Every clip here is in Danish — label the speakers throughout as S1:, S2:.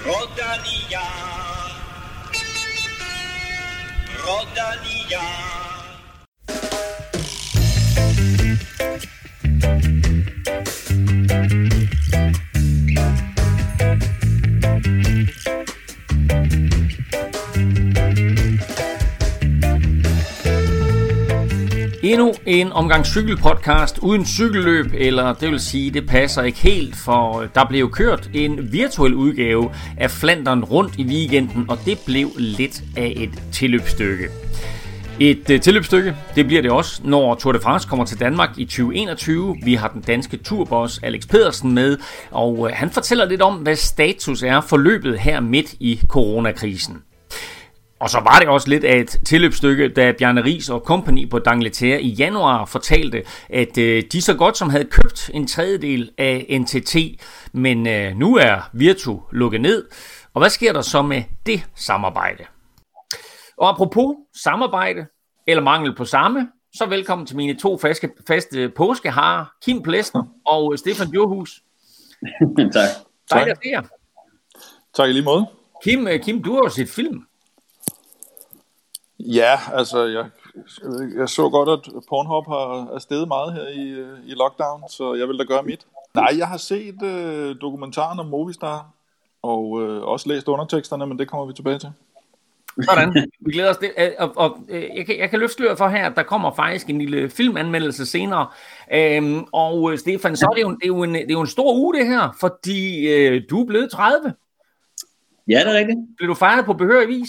S1: Rodalia. Rodalia.
S2: Endnu en omgang cykelpodcast uden cykelløb, eller det vil sige, det passer ikke helt, for der blev kørt en virtuel udgave af Flandern rundt i weekenden, og det blev lidt af et tilløbsstykke. Et tilløbsstykke, det bliver det også, når Tour de France kommer til Danmark i 2021. Vi har den danske turboss Alex Pedersen med, og han fortæller lidt om, hvad status er for løbet her midt i coronakrisen. Og så var det også lidt af et tilløbsstykke, da Bjarne Riis og company på D'Angleterre i januar fortalte, at de så godt som havde købt en tredjedel af NTT, men nu er Virtu lukket ned. Og hvad sker der så med det samarbejde? Og apropos samarbejde, eller mangel på samme, så velkommen til mine to faste påskeharer, Kim Plesner og Stefan Djurhus.
S3: Tak.
S2: Dejligt at se jer.
S4: Tak i lige måde.
S2: Kim, du har jo set film.
S4: Ja, altså jeg så godt, at Pornhub er steget meget her i lockdown, så jeg vil da gøre mit. Nej, jeg har set dokumentaren om Movistar, og også læst underteksterne, men det kommer vi tilbage til.
S2: Sådan, vi glæder os det. Og jeg kan løfte sløret for her, at der kommer faktisk en lille filmanmeldelse senere. Og Stefan, så er det er jo en stor uge det her, fordi du er blevet 30.
S3: Ja, det er rigtigt.
S2: Blev du fejret på behørig vis?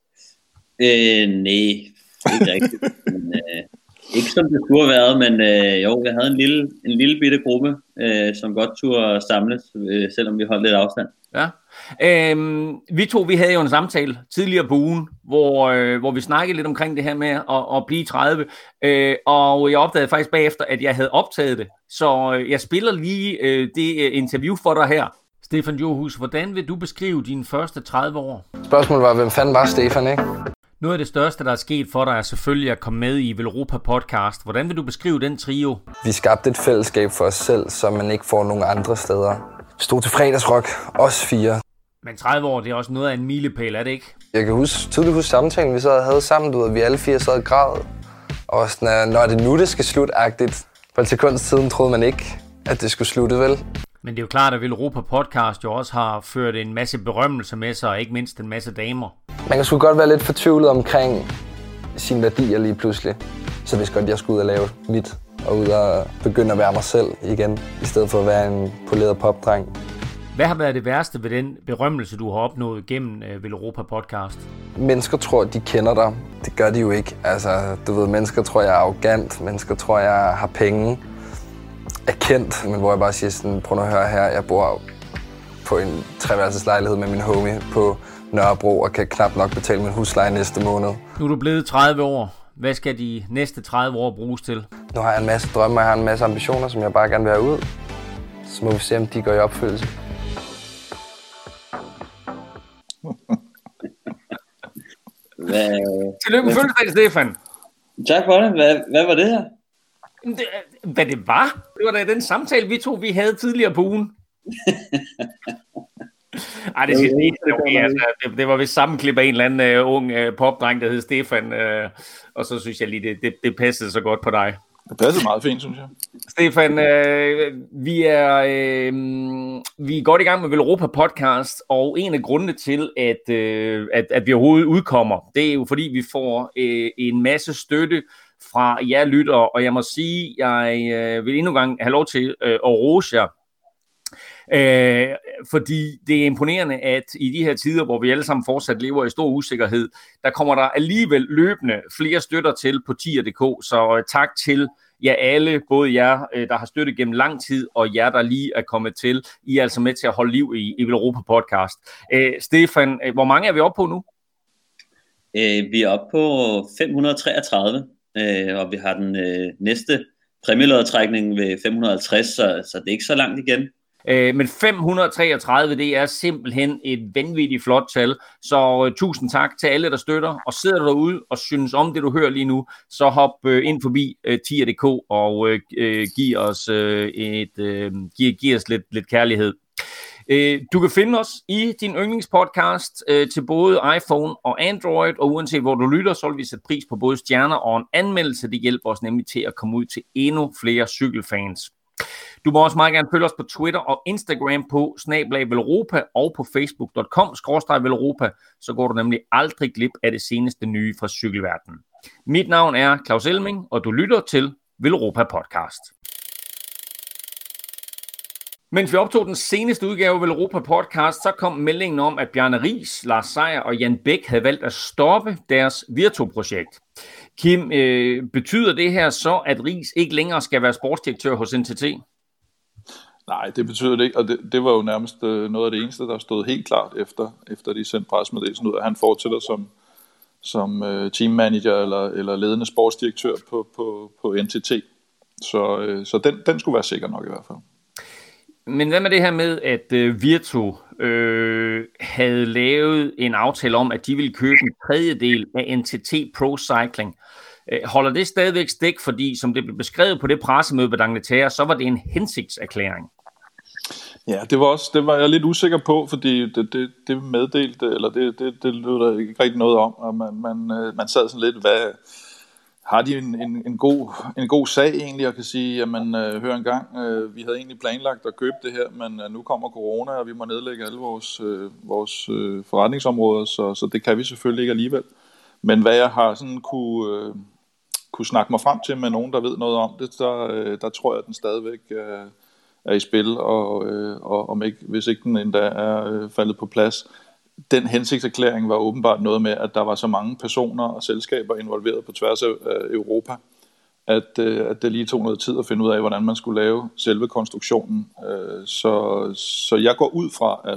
S3: Nej, ikke rigtigt. Men, ikke som det skulle have været, men jo, jeg havde en lille bitte gruppe, som godt turde samles, selvom vi holdt lidt afstand.
S2: Ja. Vi havde jo en samtale tidligere på ugen, hvor vi snakkede lidt omkring det her med at blive 30, og jeg opdagede faktisk bagefter, at jeg havde optaget det, så jeg spiller lige det interview for dig her. Stefan Djurhus, hvordan vil du beskrive dine første 30 år?
S5: Spørgsmålet var, hvem fanden var Stefan, ikke?
S2: Noget af det største, der er sket for dig, er selvfølgelig at komme med i Velropa podcast. Hvordan vil du beskrive den trio?
S5: Vi skabte et fællesskab for os selv, som man ikke får nogen andre steder. Stod til fredagsrock, os 4.
S2: Men 30 år, det er også noget af en milepæl, er det ikke?
S5: Jeg kan tydeligt huske samtalen, vi så havde sammen, du ved, vi alle 4 sad og græd. Og sådan, når det nu det skal slutte-agtigt. For et sekunds tiden troede man ikke, at det skulle slutte, vel?
S2: Men det er jo klart, at Velropa podcast jo også har ført en masse berømmelse med sig, og ikke mindst en masse damer.
S5: Man kan sgu godt være lidt fortvivlet omkring sine værdier lige pludselig. Så hvis godt jeg skulle ud og lave mit, og ud og begynde at være mig selv igen, i stedet for at være en poleret popdreng.
S2: Hvad har været det værste ved den berømmelse, du har opnået gennem Velropa podcast?
S5: Mennesker tror, de kender dig. Det gør de jo ikke. Altså, du ved, mennesker tror, jeg er arrogant. Mennesker tror, jeg har penge. Er kendt, men hvor jeg bare siger sådan, prøv at høre her, jeg bor på en 3-værelses lejlighed med min homie på Nørrebro, og kan knap nok betale min husleje næste måned.
S2: Nu er du blevet 30 år. Hvad skal de næste 30 år bruges til?
S5: Nu har jeg en masse drømme, og jeg har en masse ambitioner, som jeg bare gerne vil have ud. Så må vi se, om de går i opfyldelse.
S2: Tillykke med fødselsdagen, Stefan.
S3: Tak for det. Hvad var det her?
S2: Hvad det var? Det var da den samtale, vi havde tidligere på ugen. Ej, det siger okay, altså, det var vist sammenklip af en eller anden ung popdreng, der hed Stefan, og så synes jeg lige, det passede så godt på dig.
S4: Det passede meget fint, synes jeg.
S2: Stefan, vi er godt i gang med Velropa podcast, og en af grundene til, at vi overhovedet udkommer, det er jo fordi, vi får en masse støtte fra jer lyttere, og jeg må sige, jeg vil endnu en gang have lov til at rose jer, fordi det er imponerende, at i de her tider, hvor vi alle sammen fortsat lever i stor usikkerhed, der kommer der alligevel løbende flere støtter til på tier.dk, så tak til jer alle, både jer, der har støttet gennem lang tid, og jer, der lige er kommet til. I er altså med til at holde liv i Velropa podcast. Stefan, hvor mange er vi oppe på nu?
S3: Vi er oppe på 533, og vi har den næste præmielodtrækning ved 550, så det er ikke så langt igen.
S2: Men 533, det er simpelthen et vanvittigt flot tal, så tusind tak til alle, der støtter, og sidder du derude og synes om det, du hører lige nu, så hop ind forbi tier.dk og giv os lidt kærlighed. Du kan finde os i din yndlingspodcast til både iPhone og Android, og uanset hvor du lytter, så vil vi sætte pris på både stjerner og en anmeldelse. Det hjælper os nemlig til at komme ud til endnu flere cykelfans. Du må også meget gerne følge os på Twitter og Instagram på @velropa og på facebook.com/velropa, så går du nemlig aldrig glip af det seneste nye fra cykelverdenen. Mit navn er Claus Elming, og du lytter til Velropa Podcast. Mens vi optog den seneste udgave af Velropa Podcast, så kom meldingen om, at Bjarne Riis, Lars Seier og Jan Bæk havde valgt at stoppe deres Virtu-projekt. Kim, betyder det her så, at Riis ikke længere skal være sportsdirektør hos NTT?
S4: Nej, det betyder det ikke, og det var jo nærmest noget af det eneste, der stod helt klart efter de sendte pressemeddelelsen ud, at han fortsætter som teammanager eller ledende sportsdirektør på NTT. Så den skulle være sikker nok i hvert fald.
S2: Men hvad med det her med, at Virtu havde lavet en aftale om, at de ville købe en tredjedel af NTT Pro Cycling? Holder det stadigvæk stik, fordi som det blev beskrevet på det pressemøde ved D'Angleterre, så var det en hensigtserklæring?
S4: Ja, det var jeg lidt usikker på, fordi det meddelte, eller det lød der ikke rigtig noget om, og man sad sådan lidt, hvad har de en god sag egentlig, og kan sige, jamen hør en gang, vi havde egentlig planlagt at købe det her, men nu kommer corona, og vi må nedlægge alle vores forretningsområder, så det kan vi selvfølgelig ikke alligevel. Men hvad jeg har sådan kunne snakke mig frem til med nogen, der ved noget om det, der tror jeg, at den stadigvæk er i spil, og om ikke, hvis ikke den endda er faldet på plads. Den hensigtserklæring var åbenbart noget med, at der var så mange personer og selskaber involveret på tværs af Europa, at det lige tog noget tid at finde ud af, hvordan man skulle lave selve konstruktionen. Så jeg går ud fra,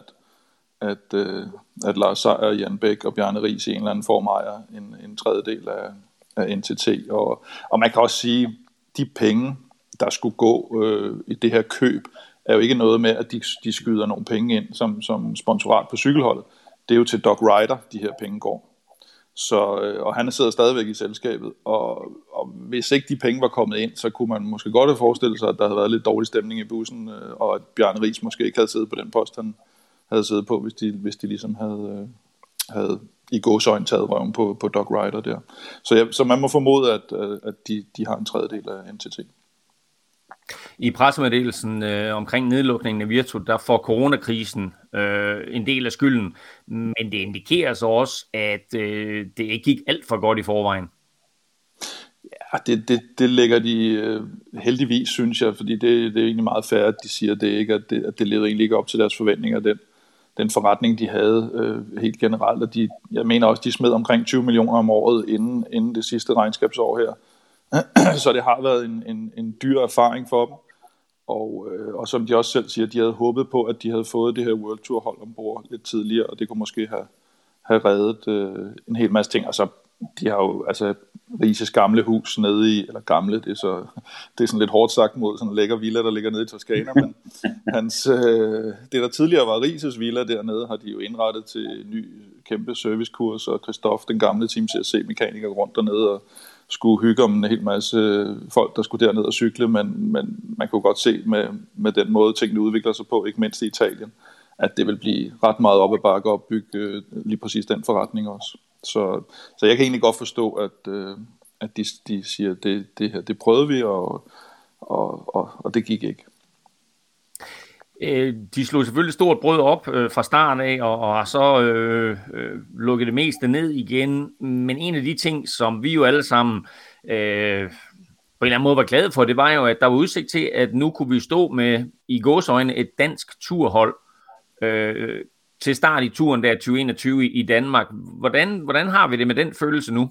S4: at Lars Seier, Jan Bæk og Bjarne Riis i en eller anden form ejer en tredjedel af NTT. Og man kan også sige, de penge, der skulle gå i det her køb, er jo ikke noget med, at de skyder nogle penge ind som sponsorat på cykelholdet. Det er jo til Doc Ryder, de her penge går. Og han sidder stadigvæk i selskabet, og hvis ikke de penge var kommet ind, så kunne man måske godt have forestillet sig, at der havde været lidt dårlig stemning i bussen, og at Bjarne Riis måske ikke havde siddet på den post, han havde siddet på, hvis de ligesom havde i gåseøjne taget røven på Doc Ryder der. Så man må formode, at de har en tredjedel af NTT.
S2: I pressemeddelelsen omkring nedlukningen af Virtu, der får coronakrisen en del af skylden, men det indikerer så også, at det ikke gik alt for godt i forvejen.
S4: Ja, det lægger de heldigvis, synes jeg, fordi det er egentlig meget fair, at de siger det ikke, at det leder egentlig ikke op til deres forventninger, den forretning, de havde helt generelt, og jeg mener også, de smed omkring 20 millioner om året inden det sidste regnskabsår her. Så det har været en dyr erfaring for dem, og som de også selv siger, de havde håbet på, at de havde fået det her World Tour hold ombord lidt tidligere, og det kunne måske have reddet en hel masse ting. Altså, de har jo Rises gamle hus nede i, eller gamle, det er sådan lidt hårdt sagt mod sådan en lækker villa, der ligger nede i Toskana, men det der tidligere var Rises villa dernede, har de jo indrettet til ny kæmpe servicekurs, og Christoph, den gamle Team CSC-mekaniker, rundt dernede og skulle hygge om en hel masse folk, der skulle derned og cykle, men man kunne godt se med den måde, tingene udvikler sig på, ikke mindst i Italien, at det vil blive ret meget op ad bakke at bygge lige præcis den forretning også. Så jeg kan egentlig godt forstå, at de siger, at det her, det prøvede vi, og det gik ikke.
S2: De slog selvfølgelig stort brød op fra starten af, og har så lukket det meste ned igen. Men en af de ting, som vi jo alle sammen på en eller anden måde var glade for, det var jo, at der var udsigt til, at nu kunne vi stå med, i gåseøjne, et dansk turhold til start i turen der 2021 i Danmark. Hvordan har vi det med den følelse nu?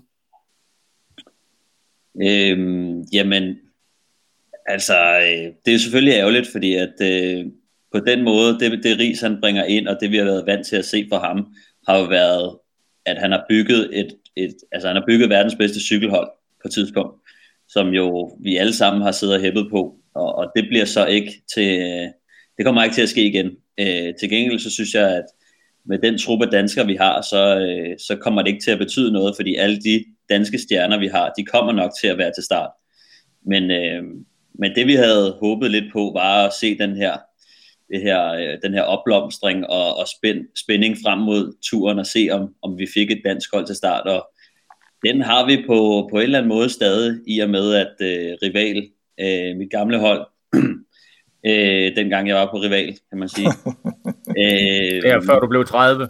S3: Jamen, altså, det er jo selvfølgelig ærgerligt, fordi at på den måde, det Riis han bringer ind, og det vi har været vant til at se fra ham, har jo været, at han har bygget han har bygget verdens bedste cykelhold på et tidspunkt, som jo vi alle sammen har siddet og hæppet på, og det bliver så ikke til, det kommer ikke til at ske igen. Til gengæld så synes jeg, at med den truppe af danskere vi har, så kommer det ikke til at betyde noget, fordi alle de danske stjerner vi har, de kommer nok til at være til start. Men det vi havde håbet lidt på, var at se den her den her opblomstring og spænding frem mod turen og se, om vi fik et dansk hold til start. Og den har vi på en eller anden måde stadig, i og med at Rival, mit gamle hold, dengang jeg var på Rival, kan man sige.
S2: Før du blev 30.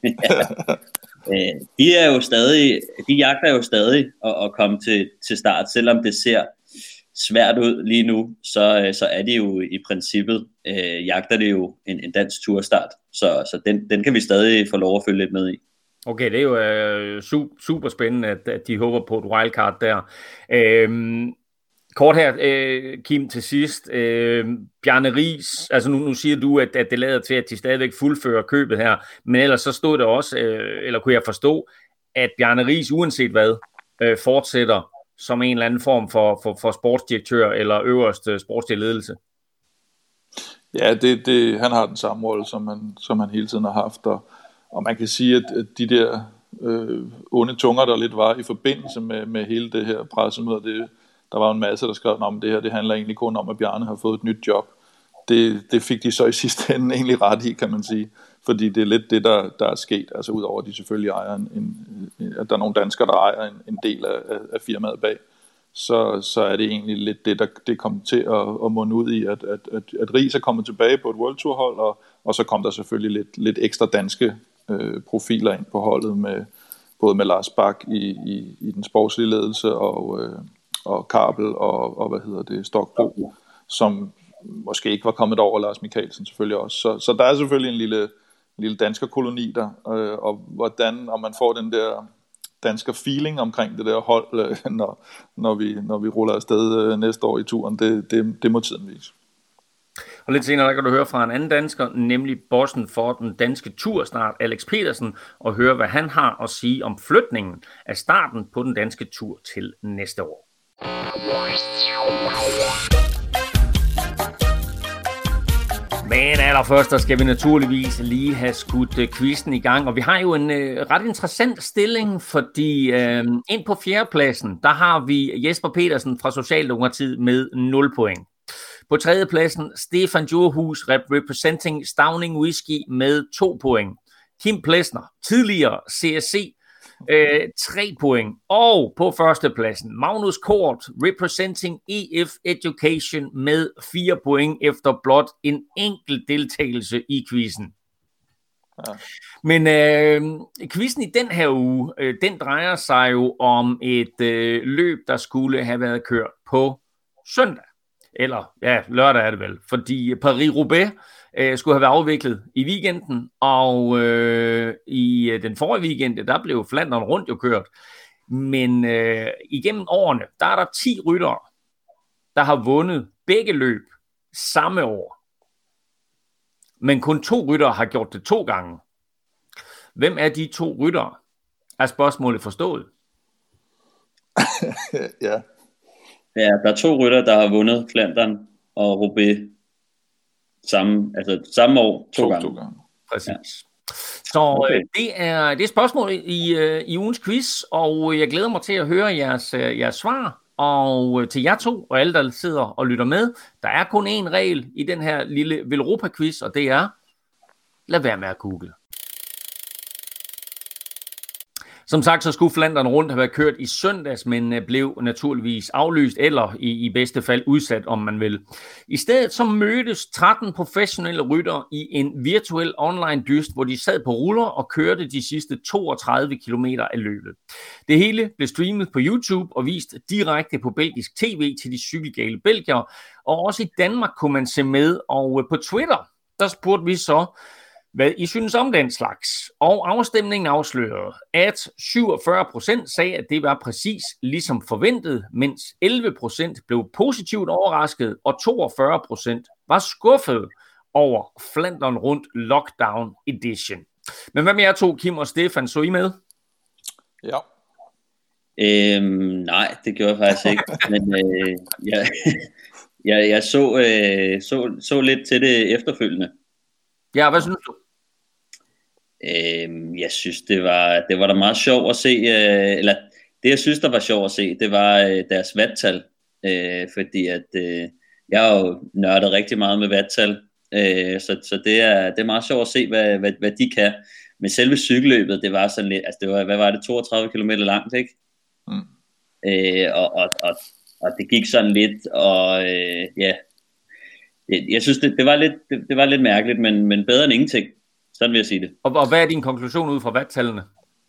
S3: De jagter jo stadig at komme til start, selvom det ser svært ud lige nu, så er de jo i princippet, jagter det jo en dansk turstart, så den kan vi stadig få lov at følge lidt med i.
S2: Okay, det er jo super spændende, at de håber på et wildcard der. Kort her, Kim, til sidst. Bjarne Riis, altså nu siger du, at det lader til, at de stadigvæk fuldfører købet her, men ellers så stod det også, eller kunne jeg forstå, at Bjarne Riis, uanset hvad, fortsætter som en eller anden form for sportsdirektør eller øverste sportsledelse.
S4: Ja, han har den samme rolle, som han hele tiden har haft, og man kan sige, at de der onde tunger, der lidt var i forbindelse med hele det her pressemøde, der var en masse, der skrev om det her. Det handler egentlig kun om, at Bjarne har fået et nyt job. Det fik de så i sidste ende egentlig ret i, kan man sige. Fordi det er lidt det, der er sket. Altså udover, at de selvfølgelig ejer at der er nogle danskere, der ejer en del af firmaet bag. Så er det egentlig lidt det, der det kom til at munde ud i, at Riis er kommet tilbage på et World Tour hold, og så kom der selvfølgelig lidt ekstra danske profiler ind på holdet, både med Lars Bak i den sportslige ledelse, og Kabel og Stokbro, som måske ikke var kommet over, Lars Mikkelsen selvfølgelig også. Så der er selvfølgelig en lille danskerkoloni der, og hvordan, om man får den der dansker feeling omkring det der hold, når vi ruller afsted næste år i turen, det må tiden vise.
S2: Og lidt senere der kan du høre fra en anden dansker, nemlig bossen for den danske turstart, Alex Petersen, og høre, hvad han har at sige om flytningen af starten på den danske tur til næste år. Men allerførst, der skal vi naturligvis lige have skudt quizzen i gang, og vi har jo en ret interessant stilling, fordi ind på fjerdepladsen, der har vi Jesper Petersen fra Socialdemokratiet med 0 point. På tredjepladsen, Stefan Djurhus, representing Stauning Whisky med 2 point. Kim Plesner, tidligere CSC, 3 point. Og på førstepladsen, Magnus Kort, representing EF Education med 4 point efter blot en enkelt deltagelse i quizzen. Ja. Men quizzen i den her uge, den drejer sig jo om et løb, der skulle have været kørt på søndag. Eller, ja, lørdag er det vel, fordi Paris-Roubaix skulle have været afviklet i weekenden, og i den forrige weekend, der blev Flandern rundt jo kørt. Men igennem årene, der er der 10 ryttere, der har vundet begge løb samme år. Men kun 2 ryttere har gjort det 2 gange. Hvem er de 2 ryttere? Er spørgsmålet forstået?
S4: Ja.
S3: Ja, der er 2 ryttere, der har vundet Flandern og Roubaix samme år 2 gange.
S2: Præcis. Ja. Så okay. Det er spørgsmålet i ugens quiz, og jeg glæder mig til at høre jeres svar. Og til jer 2 og alle, der sidder og lytter med, der er kun én regel i den her lille Velropa-quiz, og det er, lad være med at google. Som sagt, så skulle Flandern rundt have været kørt i søndags, men blev naturligvis aflyst, eller i bedste fald udsat, om man vil. I stedet så mødtes 13 professionelle ryttere i en virtuel online dyst, hvor de sad på ruller og kørte de sidste 32 kilometer af løbet. Det hele blev streamet på YouTube og vist direkte på belgisk tv til de cykelgale belgiere, og også i Danmark kunne man se med, og på Twitter, der spurgte vi så, hvad I synes om den slags. Og afstemningen afslørede, at 47% sagde, at det var præcis ligesom forventet, mens 11% blev positivt overrasket, og 42% var skuffet over Flandern rundt Lockdown Edition. Men hvad med jer 2, Kim og Stefan, så I med?
S4: Ja.
S3: Nej, det gjorde jeg faktisk ikke. Men jeg så lidt til det efterfølgende.
S2: Ja, hvad synes du?
S3: Jeg synes, det var da meget sjovt at se, eller det jeg synes, der var sjovt at se, det var deres vattal, fordi at jeg har jo nørdet rigtig meget med vattal Så det er meget sjovt at se, hvad de kan. Men selve cykelløbet, det var sådan lidt, altså det var, hvad var det, 32 km langt, ikke? Mm. Og det gik sådan lidt, og ja, jeg synes, det var lidt mærkeligt, men bedre end ingenting. Sådan vil jeg sige det.
S2: Og hvad er din konklusion ud fra watt-tallene?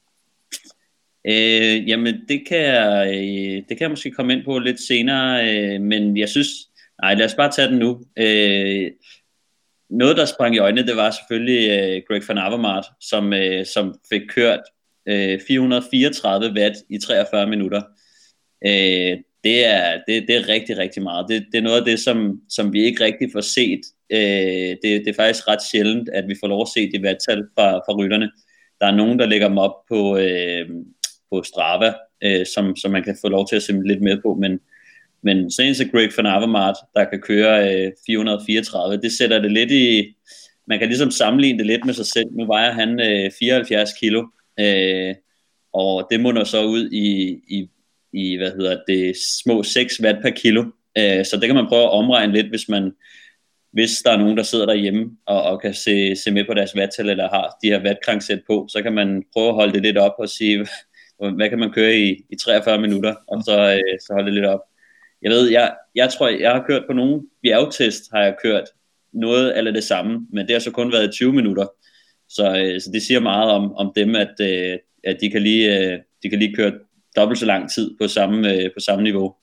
S3: Jamen, det kan jeg måske komme ind på lidt senere, men jeg synes, nej, lad os bare tage den nu. Noget, der sprang i øjnene, det var selvfølgelig Greg van Avermaet, som fik kørt 434 watt i 43 minutter. Det er rigtig, rigtig meget. Det er noget af det, som vi ikke rigtig får set. Det er faktisk ret sjældent, at vi får lov at se de watttal fra rytterne. Der er nogen, der lægger dem op på Strava, som man kan få lov til at se lidt med på, men så en til Greg van Avermaet, der kan køre 434, det sætter det lidt i, man kan ligesom sammenligne det lidt med sig selv. Nu vejer han 74 kilo, og det munder så ud i små 6 watt per kilo. Så det kan man prøve at omregne lidt, hvis der er nogen, der sidder derhjemme og kan se med på deres watttal, eller har de her wattkransæt på, så kan man prøve at holde det lidt op og sige, hvad kan man køre i 43 minutter, og så holde det lidt op. Jeg ved, jeg tror, jeg har kørt på nogle bjergtest, har jeg kørt noget eller det samme, men det har så kun været 20 minutter. Så det siger meget om dem, at de kan lige køre dobbelt så lang tid på samme niveau.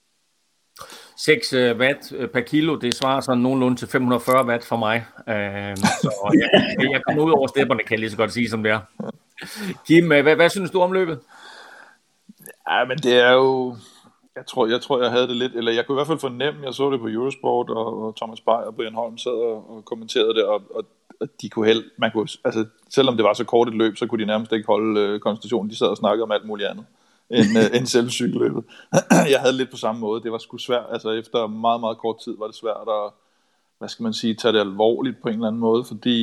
S2: 6 watt per kilo, det svarer sådan nogenlunde til 540 watt for mig. Så jeg kommer ud over stepperne, kan jeg lige så godt sige, som det er. Kim, hvad synes du om løbet?
S4: Ja, men det er jo... Jeg tror, jeg havde det lidt, eller jeg kunne i hvert fald fornemme, jeg så det på Eurosport, og Thomas Beyer og Brian Holm sad og kommenterede det, og de kunne altså selvom det var så kort et løb, så kunne de nærmest ikke holde koncentrationen. De sad og snakkede om alt muligt andet end selv cykelløbet. Jeg havde lidt på samme måde. Det var sgu svært, altså efter meget, meget kort tid var det svært at, tage det alvorligt på en eller anden måde,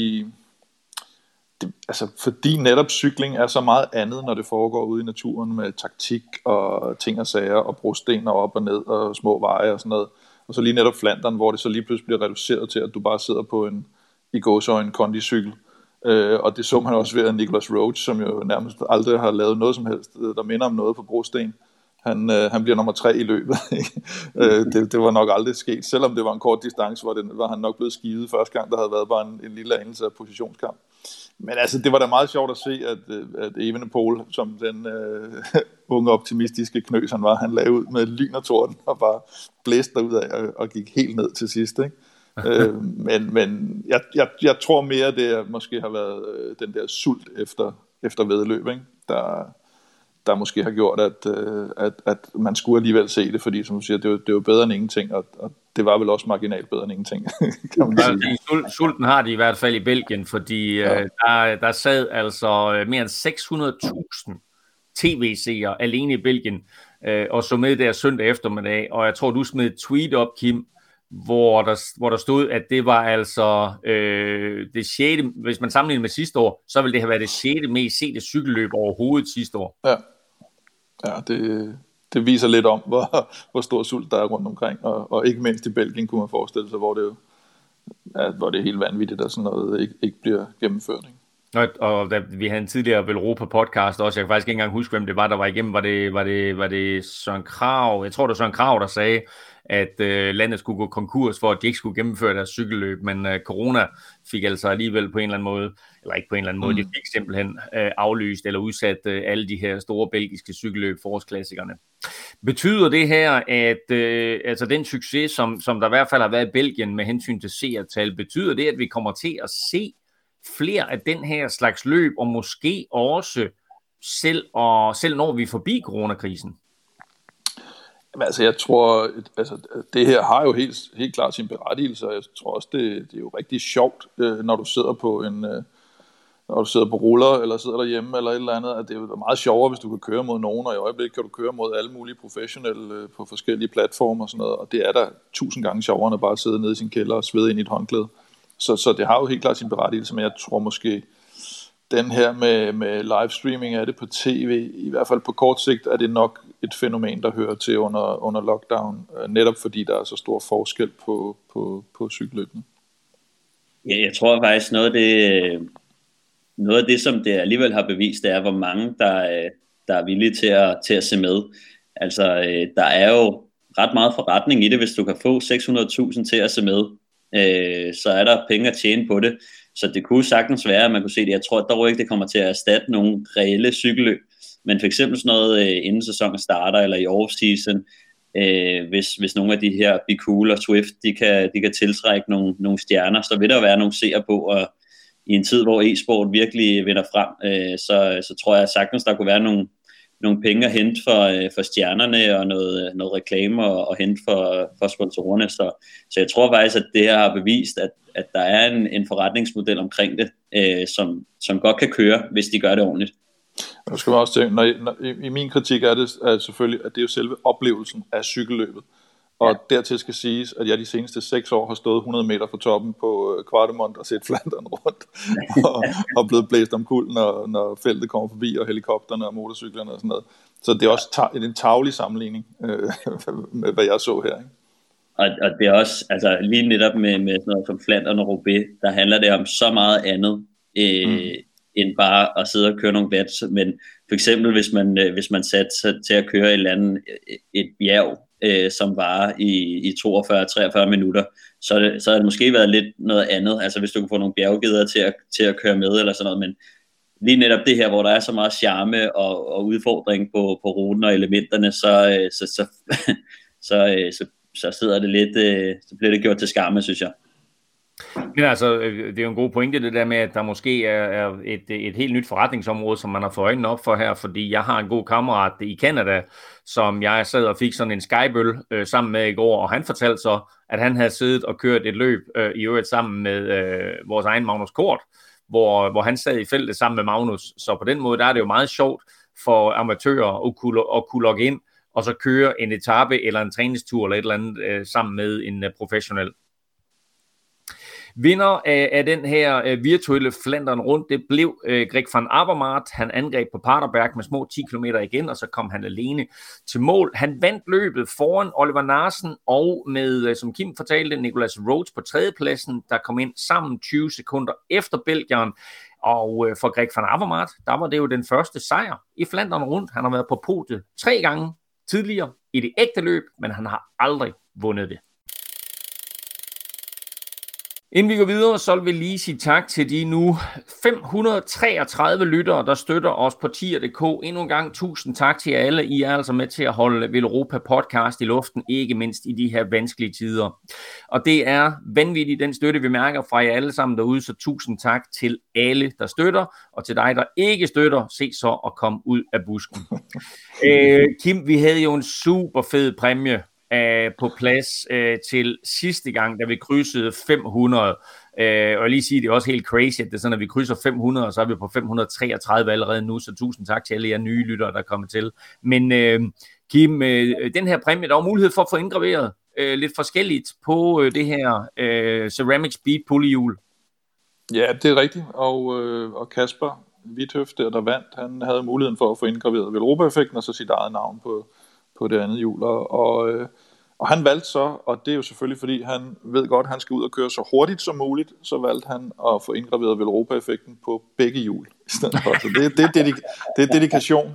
S4: fordi netop cykling er så meget andet, når det foregår ude i naturen med taktik og ting og sager og brosten og op og ned og små veje og sådan noget. Og så lige netop Flandern, hvor det så lige pludselig bliver reduceret til, at du bare sidder på en i gåseøjne kondicykel. Og det så man også ved Nicholas Roach, som jo nærmest aldrig har lavet noget som helst, der minder om noget på brosten. Han bliver nummer 3 i løbet. Det var nok aldrig sket. Selvom det var en kort distance, var han nok blevet skivet første gang, der havde været bare en lille anelse af positionskamp. Men altså, det var da meget sjovt at se, at Evenepoel, som den unge optimistiske knøs han var, han lagde ud med lyn og torden og bare blæste derud af og gik helt ned til sidst, ikke? Men jeg tror mere, det måske har været den der sult efter væddeløb, ikke? Der måske har gjort, at man skulle alligevel se det, fordi som du siger, det er jo bedre end ingenting, og det var vel også marginalt bedre end ingenting, kan man sige.
S2: Sulten har de i hvert fald i Belgien, fordi der sad altså mere end 600.000 tv-seere alene i Belgien, og så med der søndag eftermiddag, og jeg tror, du smed et tweet op, Kim, hvor der stod, at det var altså det 6. Hvis man sammenligner med sidste år, så ville det have været det 6. mest sete cykelløb overhovedet sidste år.
S4: Ja, det viser lidt om, hvor stor sult der er rundt omkring, og ikke mindst i Belgien kunne man forestille sig, hvor det er helt vanvittigt, at sådan noget ikke bliver gennemført, ikke?
S2: Og da vi havde en tidligere Velropa podcast også, jeg kan faktisk ikke engang huske, hvem det var, der var igennem, var det Søren Krag, jeg tror det var Søren Krag, der sagde, at landet skulle gå konkurs for, at de ikke skulle gennemføre deres cykelløb, men corona fik altså alligevel på en eller anden måde, eller ikke på en eller anden måde, de fik simpelthen aflyst eller udsat alle de her store belgiske cykelløb, forårsklassikerne. Betyder det her, at altså den succes, som der i hvert fald har været i Belgien med hensyn til seertal, betyder det, at vi kommer til at se flere af den her slags løb, og måske også selv når vi er forbi coronakrisen?
S4: Altså jeg tror, det her har jo helt klart sin berettigelse, og jeg tror også, det er jo rigtig sjovt, når du sidder på ruller, eller sidder derhjemme, eller et eller andet, at det er jo meget sjovere, hvis du kan køre mod nogen, og i øjeblikket kan du køre mod alle mulige professionelle på forskellige platformer og sådan noget, og det er der 1000 gange sjovere, end at bare sidde nede i sin kælder og svede ind i et håndklæde. Så det har jo helt klart sin berettigelse, men jeg tror måske, den her med livestreaming af det på tv, i hvert fald på kort sigt, er det nok et fænomen, der hører til under lockdown, netop fordi der er så stor forskel på cykelløbene.
S3: Ja, jeg tror faktisk noget af det, som det alligevel har bevist, det er, hvor mange, der er villige til at se med. Altså, der er jo ret meget forretning i det, hvis du kan få 600.000 til at se med. Så er der penge at tjene på det. Så det kunne sagtens være, at man kunne se det. Jeg tror dog ikke, det kommer til at erstatte nogle reelle cykelløb. Men for eksempel sådan noget inden sæsonen starter, eller i off-season, hvis nogle af de her Be Cool og Swift, de kan tiltrække nogle stjerner, så vil der være nogle seere på, og i en tid, hvor e-sport virkelig vinder frem, så tror jeg sagtens, der kunne være nogle penge at hente for stjernerne, og noget reklame og hente for sponsorerne. Så jeg tror faktisk, at det her har bevist, at der er en forretningsmodel omkring det, som godt kan køre, hvis de gør det ordentligt.
S4: Nu skal man også tænke, i min kritik er det selvfølgelig, at det er jo selve oplevelsen af cykelløbet. Og dertil skal siges, at jeg de seneste 6 år har stået 100 meter fra toppen på Kvartemont og set Flandern rundt, og blevet blæst om kul, når feltet kommer forbi, og helikopterne og motorcyklerne og sådan noget. Så det er også en tarvelig sammenligning med, hvad jeg så her, ikke?
S3: Og det er også, altså lige netop med sådan noget som Flandern og Roubaix, der handler det om så meget andet, end bare at sidde og køre nogle bats. Men for eksempel, hvis man satte sig til at køre et bjerg, som var i 42-43 minutter, så havde det måske været lidt noget andet. Altså hvis du kunne få nogle bjerggeder til at køre med, eller sådan noget. Men lige netop det her, hvor der er så meget charme og udfordring på ruten og elementerne, så sidder det lidt, så bliver det gjort til skamme, synes jeg.
S2: Men altså, det er jo en god pointe, det der med, at der måske er et helt nyt forretningsområde, som man har fået øjnene op for her, fordi jeg har en god kammerat i Canada, som jeg sad og fik sådan en skybøl sammen med i går, og han fortalte så, at han havde siddet og kørt et løb i øvrigt sammen med vores egen Magnus Kort, hvor han sad i feltet sammen med Magnus. Så på den måde, der er det jo meget sjovt for amatører at kunne logge ind, og så køre en etape eller en træningstur eller et eller andet sammen med en professionel. Vinder af den her virtuelle Flandern rundt, det blev Greg van Avermaet. Han angreb på Paterberg med små 10 km igen, og så kom han alene til mål. Han vandt løbet foran Oliver Naesen og med, som Kim fortalte, Nicolas Rhodes på tredjepladsen, der kom ind sammen 20 sekunder efter belgieren. Og for Greg van Avermaet, der var det jo den første sejr i Flandern rundt. Han har været på podiet 3 gange tidligere i det ægte løb, men han har aldrig vundet det. Inden vi går videre, så vil vi lige sige tak til de nu 533 lyttere, der støtter os på tier.dk. Endnu en gang 1000 tak til jer alle. I er altså med til at holde Velropa podcast i luften, ikke mindst i de her vanskelige tider. Og det er vanvittigt den støtte, vi mærker fra jer alle sammen derude, så 1000 tak til alle, der støtter. Og til dig, der ikke støtter, se så at komme ud af busken. Kim, vi havde jo en super fed præmie på plads til sidste gang, da vi krydsede 500. Og jeg lige sige, det er også helt crazy, at det er sådan, at vi krydser 500, og så er vi på 533 allerede nu, så 1000 tak til alle jer nye lyttere, der er kommet til. Men Kim, den her præmie, der var mulighed for at få indgraveret lidt forskelligt på det her Ceramic Speed pullehjul.
S4: Ja, det er rigtigt, og Kasper Withøf, der vandt, han havde muligheden for at få indgraveret Velropa-effekten, og så sit eget navn på det andet hjul, og han valgte så, og det er jo selvfølgelig fordi han ved godt, at han skal ud og køre så hurtigt som muligt, så valgte han at få indgraveret Velropa-effekten på begge hjul i stedet for. Så det er dedikation.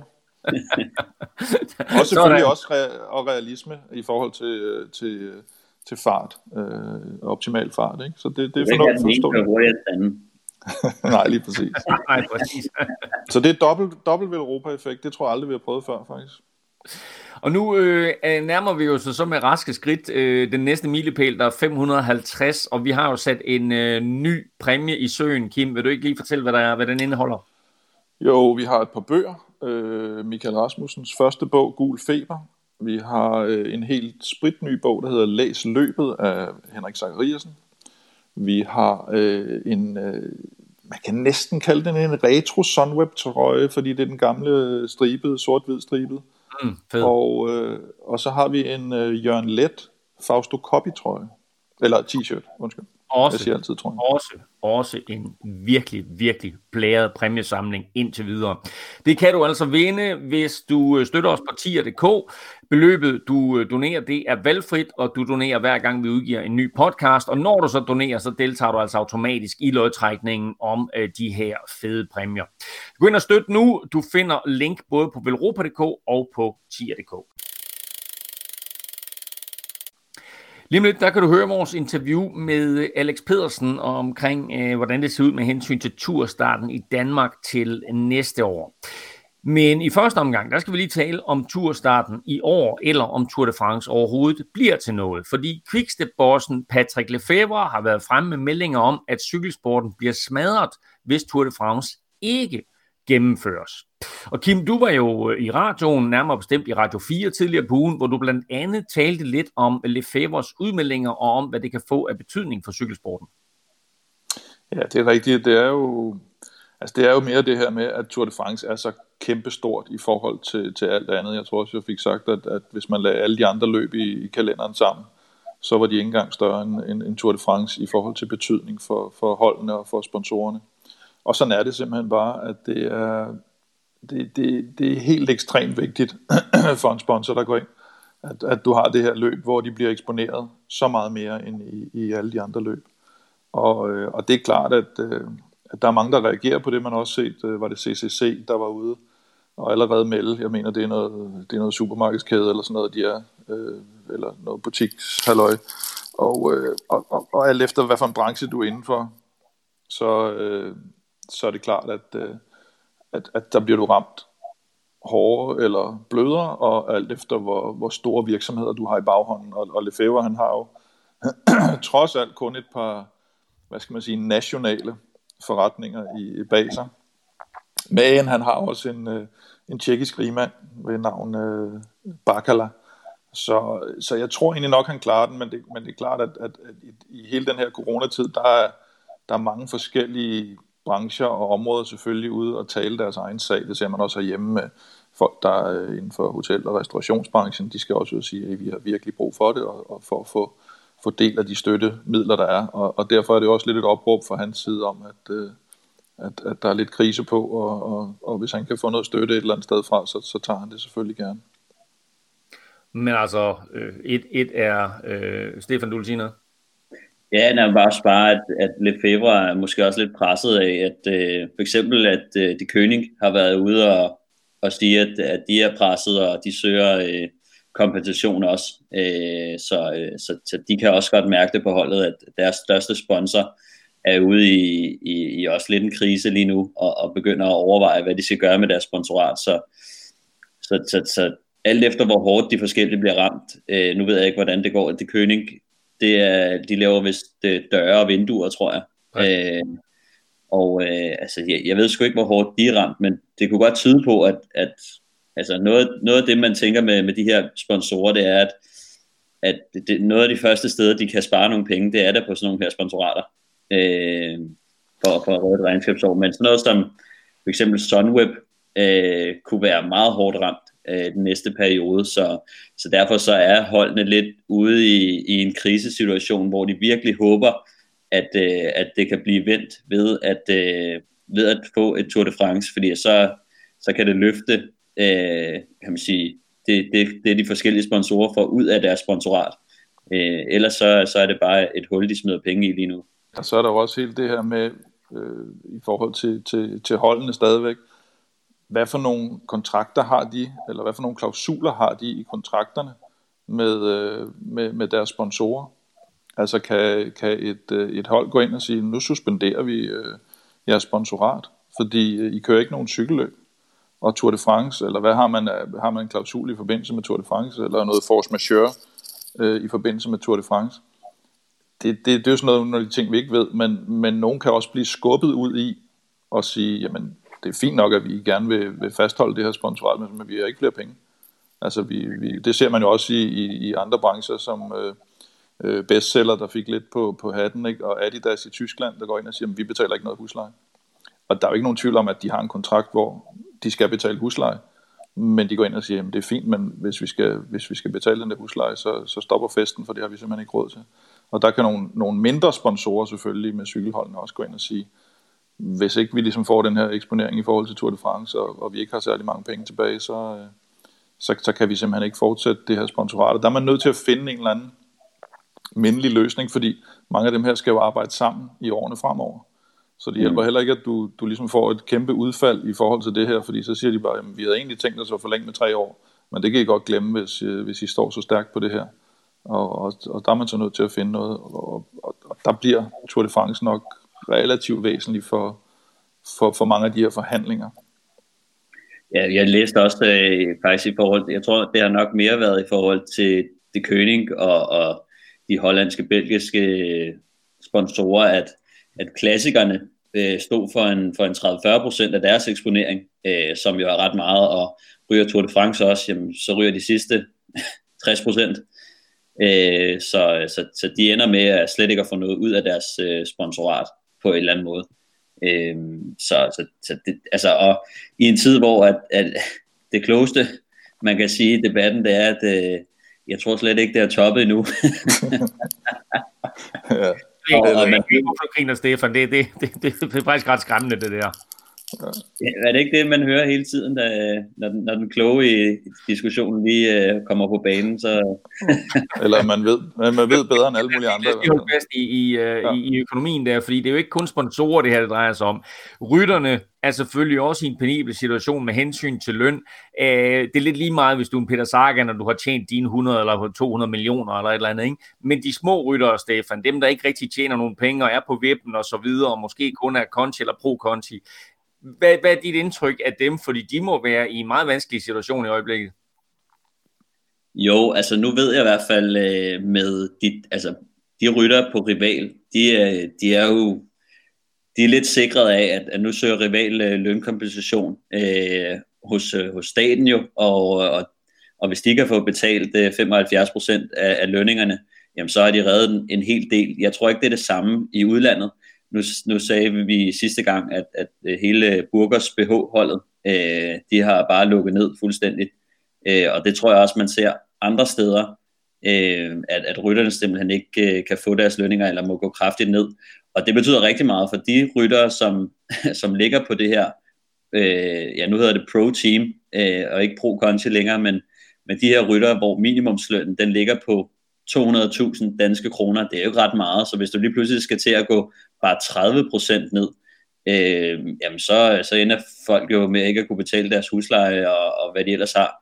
S4: Og selvfølgelig også realisme i forhold til fart, optimal fart, ikke? Så det er fornuftigt forstået. Nej, lige præcis.
S2: Nej, præcis.
S4: Så det er dobbelt Velropa-effekt, det tror jeg aldrig vi har prøvet før faktisk.
S2: Og nu nærmer vi jo så med raske skridt den næste milepæl, der er 550, og vi har jo sat en ny præmie i søen. Kim, vil du ikke lige fortælle, hvad den indeholder?
S4: Jo, vi har et par bøger. Michael Rasmussens første bog, Gul Feber. Vi har en helt spritny bog, der hedder Læs løbet af Henrik Zachariasen. Vi har man kan næsten kalde den en retro Sunweb-trøje, fordi det er den gamle stribede, sort-hvid stribede. Og så har vi en Jørgen Let Fausto Coppi-trøje. Eller t-shirt, undskyld. Jeg siger altid trøjen.
S2: Også en virkelig, virkelig blæret præmiesamling indtil videre. Det kan du altså vinde, hvis du støtter os på tier.dk. Beløbet, du donerer, det er valgfrit, og du donerer hver gang, vi udgiver en ny podcast. Og når du så donerer, så deltager du altså automatisk i lodtrækningen om de her fede præmier. Gå ind og støt nu. Du finder link både på velropa.dk og på tier.dk. Lige om lidt, der kan du høre vores interview med Alex Pedersen omkring, hvordan det ser ud med hensyn til turstarten i Danmark til næste år. Men i første omgang, der skal vi lige tale om turstarten i år, eller om Tour de France overhovedet bliver til noget. Fordi Quickstep-bossen Patrick Lefevere har været fremme med meldinger om, at cykelsporten bliver smadret, hvis Tour de France ikke gennemføres. Og Kim, du var jo i radioen, nærmere bestemt i Radio 4 tidligere på ugen, hvor du blandt andet talte lidt om Lefeveres udmeldinger og om, hvad det kan få af betydning for cykelsporten.
S4: Ja, det er rigtigt. Det er jo mere det her med, at Tour de France er så kæmpestort i forhold til alt andet. Jeg tror også, jeg fik sagt, at hvis man lagde alle de andre løb i kalenderen sammen, så var de ikke engang større end Tour de France i forhold til betydning for holdene og for sponsorerne. Og sådan er det simpelthen bare, at det er helt ekstremt vigtigt for en sponsor, der går ind, at du har det her løb, hvor de bliver eksponeret så meget mere end i alle de andre løb. Og det er klart, at der er mange, der reagerer på det. Man har også set, var det CCC, der var ude og allerede melde. Jeg mener, det er noget supermarkedskæde eller sådan noget, de er, eller noget butikshalløj. Og alt efter, hvad for en branche du er indenfor, så er det klart, at der bliver du ramt hårdere eller blødere, og alt efter, hvor store virksomheder du har i baghånden. Og Lefevre, han har jo trods alt kun et par, hvad skal man sige, nationale forretninger i bag sig. Men han har også en tjekkisk rigmand ved navn Bakala. Så jeg tror egentlig nok, han klarer den, men det er klart, at i hele den her coronatid, der er mange forskellige brancher og områder selvfølgelig ude og tale deres egen sag. Det ser man også herhjemme med folk, der er inden for hotel- og restaurationsbranchen. De skal også ud og sige, at vi har virkelig brug for det, og for at få del af de støttemidler, der er. Og derfor er det også lidt et opråb fra hans side om, at der er lidt krise på, og hvis han kan få noget støtte et eller andet sted fra, så tager han det selvfølgelig gerne.
S2: Men altså, et er Stefan, du vil sige noget?
S3: Ja, jeg vil bare spare, at Lefevre er måske også lidt presset af, at for eksempel, at de König har været ude og sige, at de er presset, og de søger kompensation også. Så de kan også godt mærke det på holdet, at deres største sponsor er ude i også lidt en krise lige nu, og begynder at overveje, hvad de skal gøre med deres sponsorat. Så alt efter, hvor hårdt de forskellige bliver ramt, nu ved jeg ikke, hvordan det går. De König, de laver vist døre og vinduer, tror jeg. Okay. Altså, jeg ved sgu ikke, hvor hårdt de er ramt, men det kunne godt tyde på, at altså noget af det, man tænker med de her sponsorer, det er, at noget af de første steder, de kan spare nogle penge, det er der på sådan nogle her sponsorater, for at redde et regnskabsår. Men sådan noget som for eksempel Sunweb kunne være meget hårdt ramt den næste periode, så derfor så er holdene lidt ude i en krisesituation, hvor de virkelig håber, at det kan blive vendt ved at få et Tour de France, fordi så kan det løfte, kan man sige, det de forskellige sponsorer får ud af deres sponsorat. Ellers så er det bare et hul, de smider penge i lige nu.
S4: Og så er der jo også helt det her med, i forhold til holdene stadigvæk, hvad for nogle kontrakter har de, eller hvad for nogle klausuler har de i kontrakterne med deres sponsorer? Altså kan et hold gå ind og sige, nu suspenderer vi jeres sponsorat, fordi I kører ikke nogen cykelløb. Og Tour de France, eller hvad har man en klausul i forbindelse med Tour de France, eller noget force majeure i forbindelse med Tour de France? Det er jo sådan noget, nogle af de ting, vi ikke ved, men nogen kan også blive skubbet ud i og sige, jamen, det er fint nok, at vi gerne vil fastholde det her sponsorat, men vi har ikke flere penge. Altså, det ser man jo også i andre brancher, som bestseller, der fik lidt på hatten, ikke? Og Adidas i Tyskland, der går ind og siger, at vi betaler ikke noget husleje. Og der er jo ikke nogen tvivl om, at de har en kontrakt, hvor de skal betale husleje, men de går ind og siger, at det er fint, men hvis vi skal betale den der husleje, så stopper festen, for det har vi simpelthen ikke råd til. Og der kan nogle mindre sponsorer selvfølgelig med cykelholdene også gå ind og sige, hvis ikke vi ligesom får den her eksponering i forhold til Tour de France, og vi ikke har særlig mange penge tilbage, så kan vi simpelthen ikke fortsætte det her sponsorat. Der er man nødt til at finde en eller anden mindelig løsning, fordi mange af dem her skal jo arbejde sammen i årene fremover. Så det hjælper heller ikke, at du ligesom får et kæmpe udfald i forhold til det her, fordi så siger de bare, jamen vi havde egentlig tænkt os at forlænge med 3 år, men det kan I godt glemme, hvis I står så stærkt på det her. Og der er man så nødt til at finde noget, og der bliver Tour de France nok relativt væsentligt for mange af de her forhandlinger.
S3: Ja, jeg læste også faktisk i forhold, jeg tror det har nok mere været i forhold til De Koning og de hollandske, belgiske sponsorer, at klassikerne stod for en 30-40% af deres eksponering, som jo er ret meget, og ryger Tour de France også, jamen, så ryger de sidste 60%. Så de ender med at slet ikke at få noget ud af deres sponsorat på en eller anden måde. Så det, altså, og i en tid, hvor at det klogeste, man kan sige i debatten, det er, at jeg tror slet ikke, det er toppet endnu.
S2: Ja. Griner Stefan, det er faktisk ret skræmmende, det der.
S3: Ja, er det ikke det, man hører hele tiden, når den kloge i diskussionen lige kommer på banen? Så...
S4: Eller man ved bedre end alle mulige andre.
S2: Det er jo fast i økonomien der, fordi det er jo ikke kun sponsorer, det her det drejer sig om. Rytterne er selvfølgelig også i en penibel situation med hensyn til løn. Det er lidt lige meget, hvis du er en Peter Sagan, og du har tjent dine 100 eller 200 millioner eller et eller andet, ikke? Men de små ryttere, Stefan, dem der ikke rigtig tjener nogen penge og er på vippen og så videre, og måske kun er Conti eller pro-Conti. Hvad er dit indtryk af dem, fordi de må være i en meget vanskelig situation i øjeblikket?
S3: Jo, altså nu ved jeg i hvert fald med de ryttere på Rival, de er lidt sikret af, at nu søger Rival lønkompensation hos staten jo, og hvis de kan få betalt 75% af lønningerne, jamen så har de reddet en hel del. Jeg tror ikke, det er det samme i udlandet. Nu sagde vi sidste gang, at hele Burgers BH-holdet, de har bare lukket ned fuldstændigt. Og det tror jeg også, man ser andre steder, at rytterne simpelthen ikke kan få deres lønninger, eller må gå kraftigt ned. Og det betyder rigtig meget for de ryttere, som ligger på det her, nu hedder det Pro-Team, og ikke Pro-Conti længere, men de her ryttere, hvor minimumslønnen, den ligger på 200.000 danske kroner, det er jo ret meget, så hvis du lige pludselig skal til at gå bare 30% ned, jamen så ender folk jo med ikke at kunne betale deres husleje og hvad de ellers har.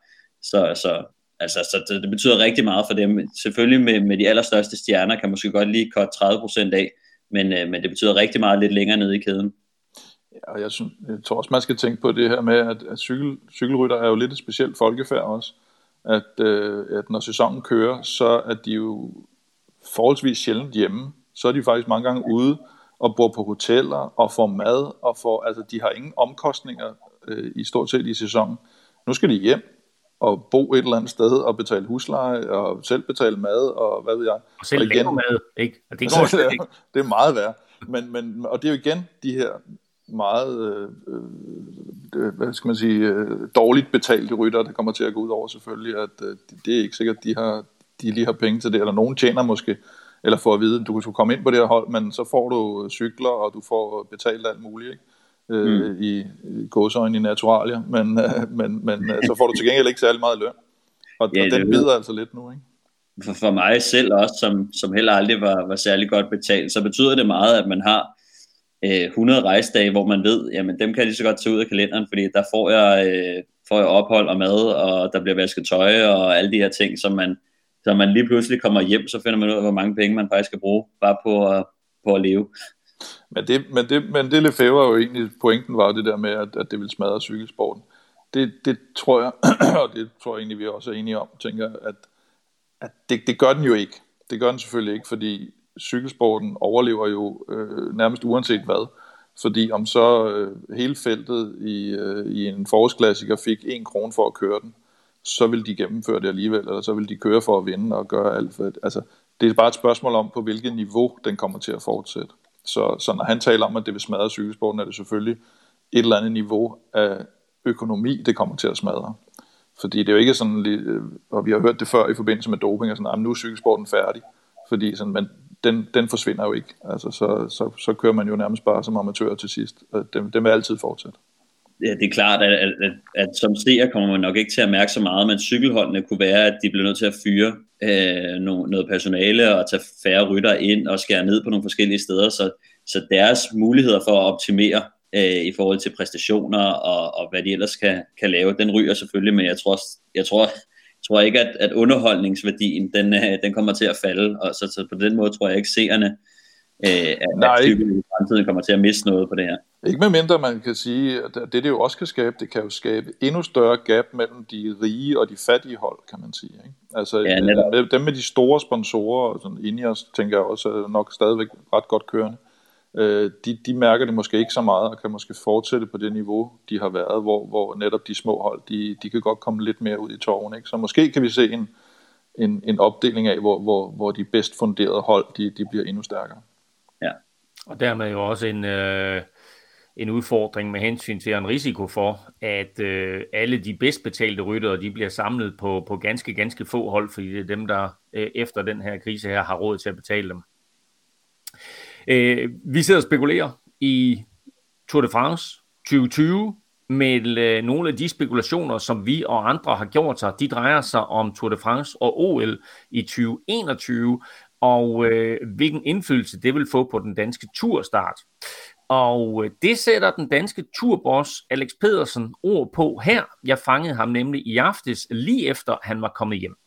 S3: Så det betyder rigtig meget for dem. Selvfølgelig med de allerstørste stjerner kan måske godt lige cut 30% af, men det betyder rigtig meget lidt længere nede i kæden.
S4: Ja, og jeg tror også, man skal tænke på det her med, at cykelrytter er jo lidt et specielt folkefærd også. At når sæsonen kører, så er de jo forholdsvis sjældent hjemme. Så er de faktisk mange gange ude og bor på hoteller og får mad og de har ingen omkostninger i stort set i sæsonen. Nu skal de hjem og bo et eller andet sted og betale husleje og selv betale mad og hvad ved jeg.
S2: Og selv lave mad, ikke? Og det går ikke.
S4: Det er meget værd. Men og det er jo igen de her meget hvad skal man sige, dårligt betalte rytter, der kommer til at gå ud over selvfølgelig, at det er ikke sikkert, de lige har penge til det, eller nogen tjener måske, eller får at vide, du kan komme ind på det her hold, men så får du cykler, og du får betalt alt muligt, ikke? I gåseøjne i naturalier, men så får du til gengæld ikke særlig meget løn, og den bider altså lidt nu, ikke?
S3: For mig selv også, som heller aldrig var særlig godt betalt, så betyder det meget, at man har 100 rejsedage, hvor man ved, jamen dem kan jeg lige så godt tage ud af kalenderen, fordi der får jeg ophold og mad, og der bliver vasket tøj og alle de her ting, som man lige pludselig kommer hjem, så finder man ud af, hvor mange penge man faktisk skal bruge, bare på at leve.
S4: Men det Lefebvre jo egentlig, pointen var det der med, at det vil smadre cykelsporten. Det tror jeg, og det tror jeg egentlig, vi også er enige om, tænker, at det gør den jo ikke. Det gør den selvfølgelig ikke, fordi cykelsporten overlever jo nærmest uanset hvad. Fordi om så hele feltet i en forårsklassiker fik 1 krone for at køre den, så vil de gennemføre det alligevel, eller så vil de køre for at vinde og gøre alt for det. Altså, det er bare et spørgsmål om, på hvilket niveau den kommer til at fortsætte. Så når han taler om, at det vil smadre cykelsporten, er det selvfølgelig et eller andet niveau af økonomi, det kommer til at smadre. Fordi det er jo ikke sådan, og vi har hørt det før i forbindelse med doping, og sådan, nu er cykelsporten færdig. Fordi sådan, men den forsvinder jo ikke. Altså, så kører man jo nærmest bare som amatør til sidst. Den vil altid fortsætte.
S3: Ja, det er klart, at som seer kommer man nok ikke til at mærke så meget, men cykelholdene kunne være, at de bliver nødt til at fyre noget personale og tage færre rytter ind og skære ned på nogle forskellige steder, så deres muligheder for at optimere i forhold til præstationer og hvad de ellers kan lave, den ryger selvfølgelig, men jeg tror ikke, at underholdningsværdien den kommer til at falde, og så på den måde tror jeg ikke seerne at cyklen i fremtiden kommer til at miste noget på det her.
S4: Ikke med mindre man kan sige, at det jo også kan skabe, det kan jo skabe endnu større gap mellem de rige og de fattige hold, kan man sige. Ikke? Altså dem med de store sponsorer, og sådan Ineos tænker jeg også er nok stadigvæk ret godt kørende. De mærker det måske ikke så meget, og kan måske fortsætte på det niveau, de har været, hvor netop de små hold, de kan godt komme lidt mere ud i torven. Ikke? Så måske kan vi se en opdeling af, hvor de bedst funderede hold, de bliver endnu stærkere.
S2: Ja. Og dermed jo også en udfordring med hensyn til en risiko for, at alle de bedst betalte ryttere, de bliver samlet på ganske få hold, fordi det er dem, der efter den her krise her har råd til at betale dem. Vi sidder og spekulerer i Tour de France 2020, med nogle af de spekulationer, som vi og andre har gjort sig, de drejer sig om Tour de France og OL i 2021, og hvilken indflydelse det vil få på den danske turstart. Og det sætter den danske turboss Alex Pedersen ord på her. Jeg fangede ham nemlig i aftes, lige efter han var kommet hjem.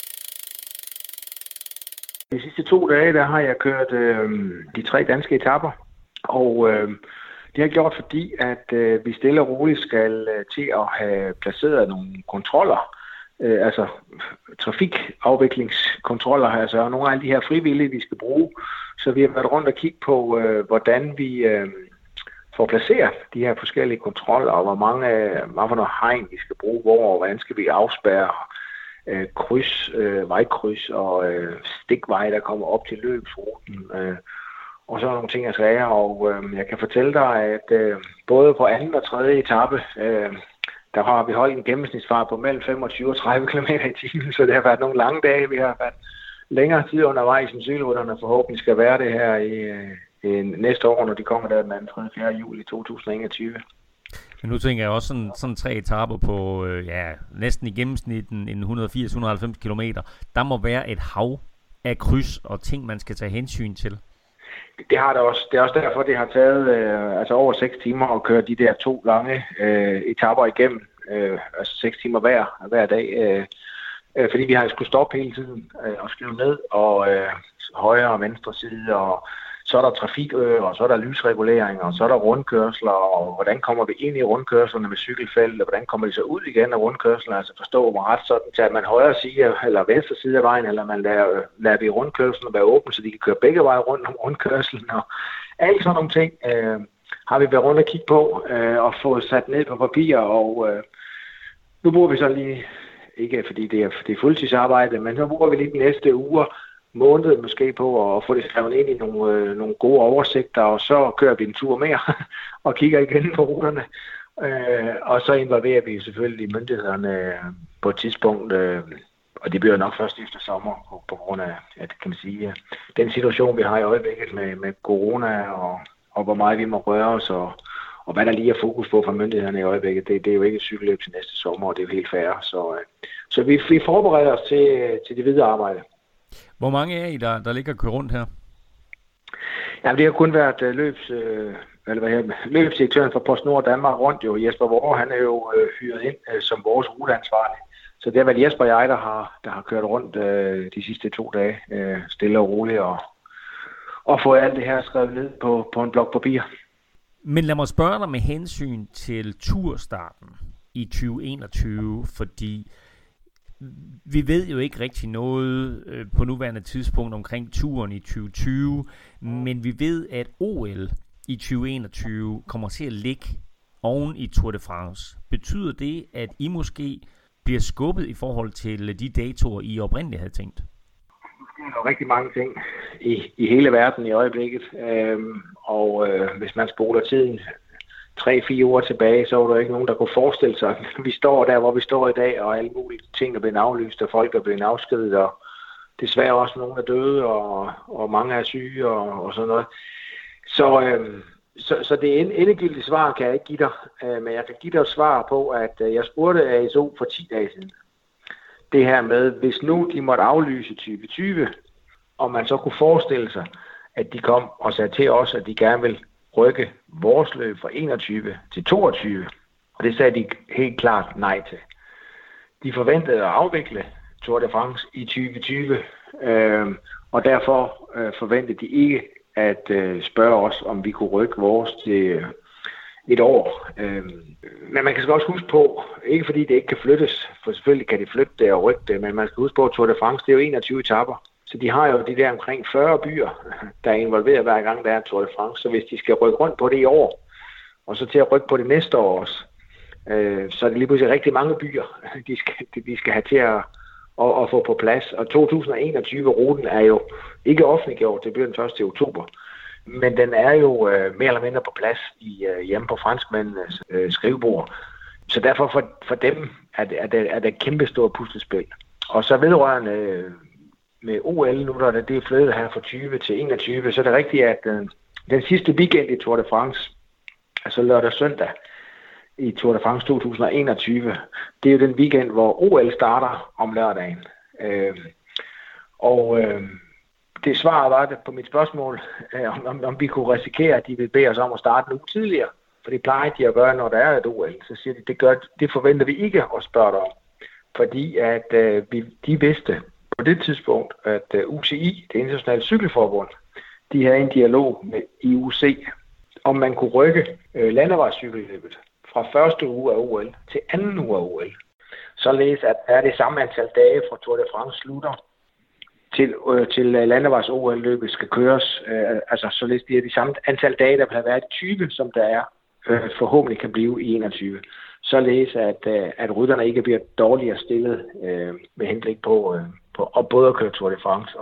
S1: De sidste 2 dage, der har jeg kørt de 3 danske etaper, og det har jeg gjort, fordi at vi stille og roligt skal til at have placeret nogle kontroller, altså trafikafviklingskontroller, altså nogle af alle de her frivillige, vi skal bruge. Så vi har været rundt og kigge på, hvordan vi får placeret de her forskellige kontroller, og hvad for noget hegn vi skal bruge, hvor og hvordan skal vi afspærre kryds, vejkryds og stikveje, der kommer op til løbsruten, og så nogle ting og sager. Og jeg kan fortælle dig, at både på anden og tredje etape, der har vi holdt en gennemsnitsfart på mellem 25 og 30 km i timen, så det har været nogle lange dage. Vi har været længere tid undervejs, som cykelrytterne forhåbentlig skal være det her i næste år, når de kommer der den 3. og 4. juli 2021.
S2: Men nu tænker jeg også sådan 3 etaper på næsten i gennemsnit en 180-190 kilometer. Der må være et hav af kryds og ting, man skal tage hensyn til.
S1: Det har det også. Det er også derfor, det har taget over 6 timer at køre de der 2 lange etaper igennem. 6 timer hver dag. Fordi vi har skulle stoppe hele tiden og skrive ned, og højre og venstre side, og så er der trafikøer, og så er der lysregulering, og så er der rundkørsler, og hvordan kommer vi ind i rundkørslerne med cykelfelt, og hvordan kommer de så ud igen af rundkørslerne, altså forstå hvor ret sådan til, at man højre side eller venstre side af vejen, eller man lader vi rundkørslen være åben, så de kan køre begge veje rundt om rundkørslen, og alt sådan nogle ting har vi været rundt og kigge på, og få sat ned på papir, og nu bruger vi så lige, ikke fordi det er fuldtidsarbejde, men så bruger vi lige de næste uger, måned måske på at få det skrevet ind i nogle gode oversigter, og så kører vi en tur mere og kigger igen på ruterne. Og så involverer vi selvfølgelig myndighederne på et tidspunkt, og det bliver nok først efter sommer på grund af, at kan man sige, den situation, vi har i øjeblikket med corona, og hvor meget vi må røre os, og hvad der lige er fokus på fra myndighederne i øjeblikket. Det er jo ikke et cykelløb til næste sommer, og det er jo helt fair. Så vi forbereder os til det videre arbejde.
S2: Hvor mange er I, der ligger og kører rundt her?
S1: Jamen, det har kun været løbsdirektøren for PostNord Danmark rundt, jo Jesper Vore, han er jo hyret ind som vores ruteansvarlig. Så det har været Jesper og jeg, der har kørt rundt de sidste 2 dage, stille og roligt, og fået alt det her skrevet ned på en blok papir.
S2: Men lad mig spørge dig med hensyn til turstarten i 2021, fordi vi ved jo ikke rigtig noget på nuværende tidspunkt omkring turen i 2020, men vi ved, at OL i 2021 kommer til at ligge oven i Tour de France. Betyder det, at I måske bliver skubbet i forhold til de datoer, I oprindeligt havde tænkt?
S1: Der er jo rigtig mange ting i hele verden i øjeblikket, og hvis man spoler tiden 3-4 år tilbage, så var der ikke nogen, der kunne forestille sig, at vi står der, hvor vi står i dag, og alle mulige ting er blevet aflyst, og folk er blevet afskediget, og desværre også nogen er døde, og mange er syge, og sådan noget. Så Så det endegyldige svar kan jeg ikke give dig, men jeg kan give dig et svar på, at jeg spurgte ASO for 10 dage siden. Det her med, hvis nu de måtte aflyse 2020, og man så kunne forestille sig, at de kom og sagde til os, at de gerne vil rykke vores løb fra 21 til 22. Og det sagde de helt klart nej til. De forventede at afvikle Tour de France i 2020, og derfor forventede de ikke at spørge os, om vi kunne rykke vores til et år. Men man kan også huske på, ikke fordi det ikke kan flyttes, for selvfølgelig kan de flytte det og rykke det, men man skal huske på, at Tour de France, det er jo 21 etaper. Så de har jo de der omkring 40 byer, der er involveret hver gang, der er Tour de France. Så hvis de skal rykke rundt på det i år, og så til at rykke på det næste år også, så er det lige pludselig rigtig mange byer, de skal have til at få på plads. Og 2021-ruten er jo ikke offentliggjort, det bliver den 1. oktober. Men den er jo mere eller mindre på plads hjemme på franskmændenes skrivebord. Så derfor for dem er det et kæmpe stort puslespil. Og så vedrørende med OL nu, der det er flyttet her fra 20 til 21, så er det rigtigt, at den sidste weekend i Tour de France, altså lørdag og søndag i Tour de France 2021, det er jo den weekend, hvor OL starter om lørdagen. Det svaret var det på mit spørgsmål, om vi kunne risikere, at de ville bede os om at starte nu tidligere. For det plejer de at gøre, når der er et OL. Så siger de, det forventer vi ikke at spørge om. Fordi at de vidste på det tidspunkt, at UCI, det internationale cykelforbund, de havde en dialog med IOC, om man kunne rykke landevejscykelløbet fra første uge af OL til anden uge af OL. Således at er det samme antal dage fra Tour de France slutter til landevejs OL-løbet skal køres. Altså således det er de samme antal dage, der har været i 20, som der er forhåbentlig kan blive i 21. Således at rytterne ikke bliver dårligere stillet med henblik på både at køre Tour de France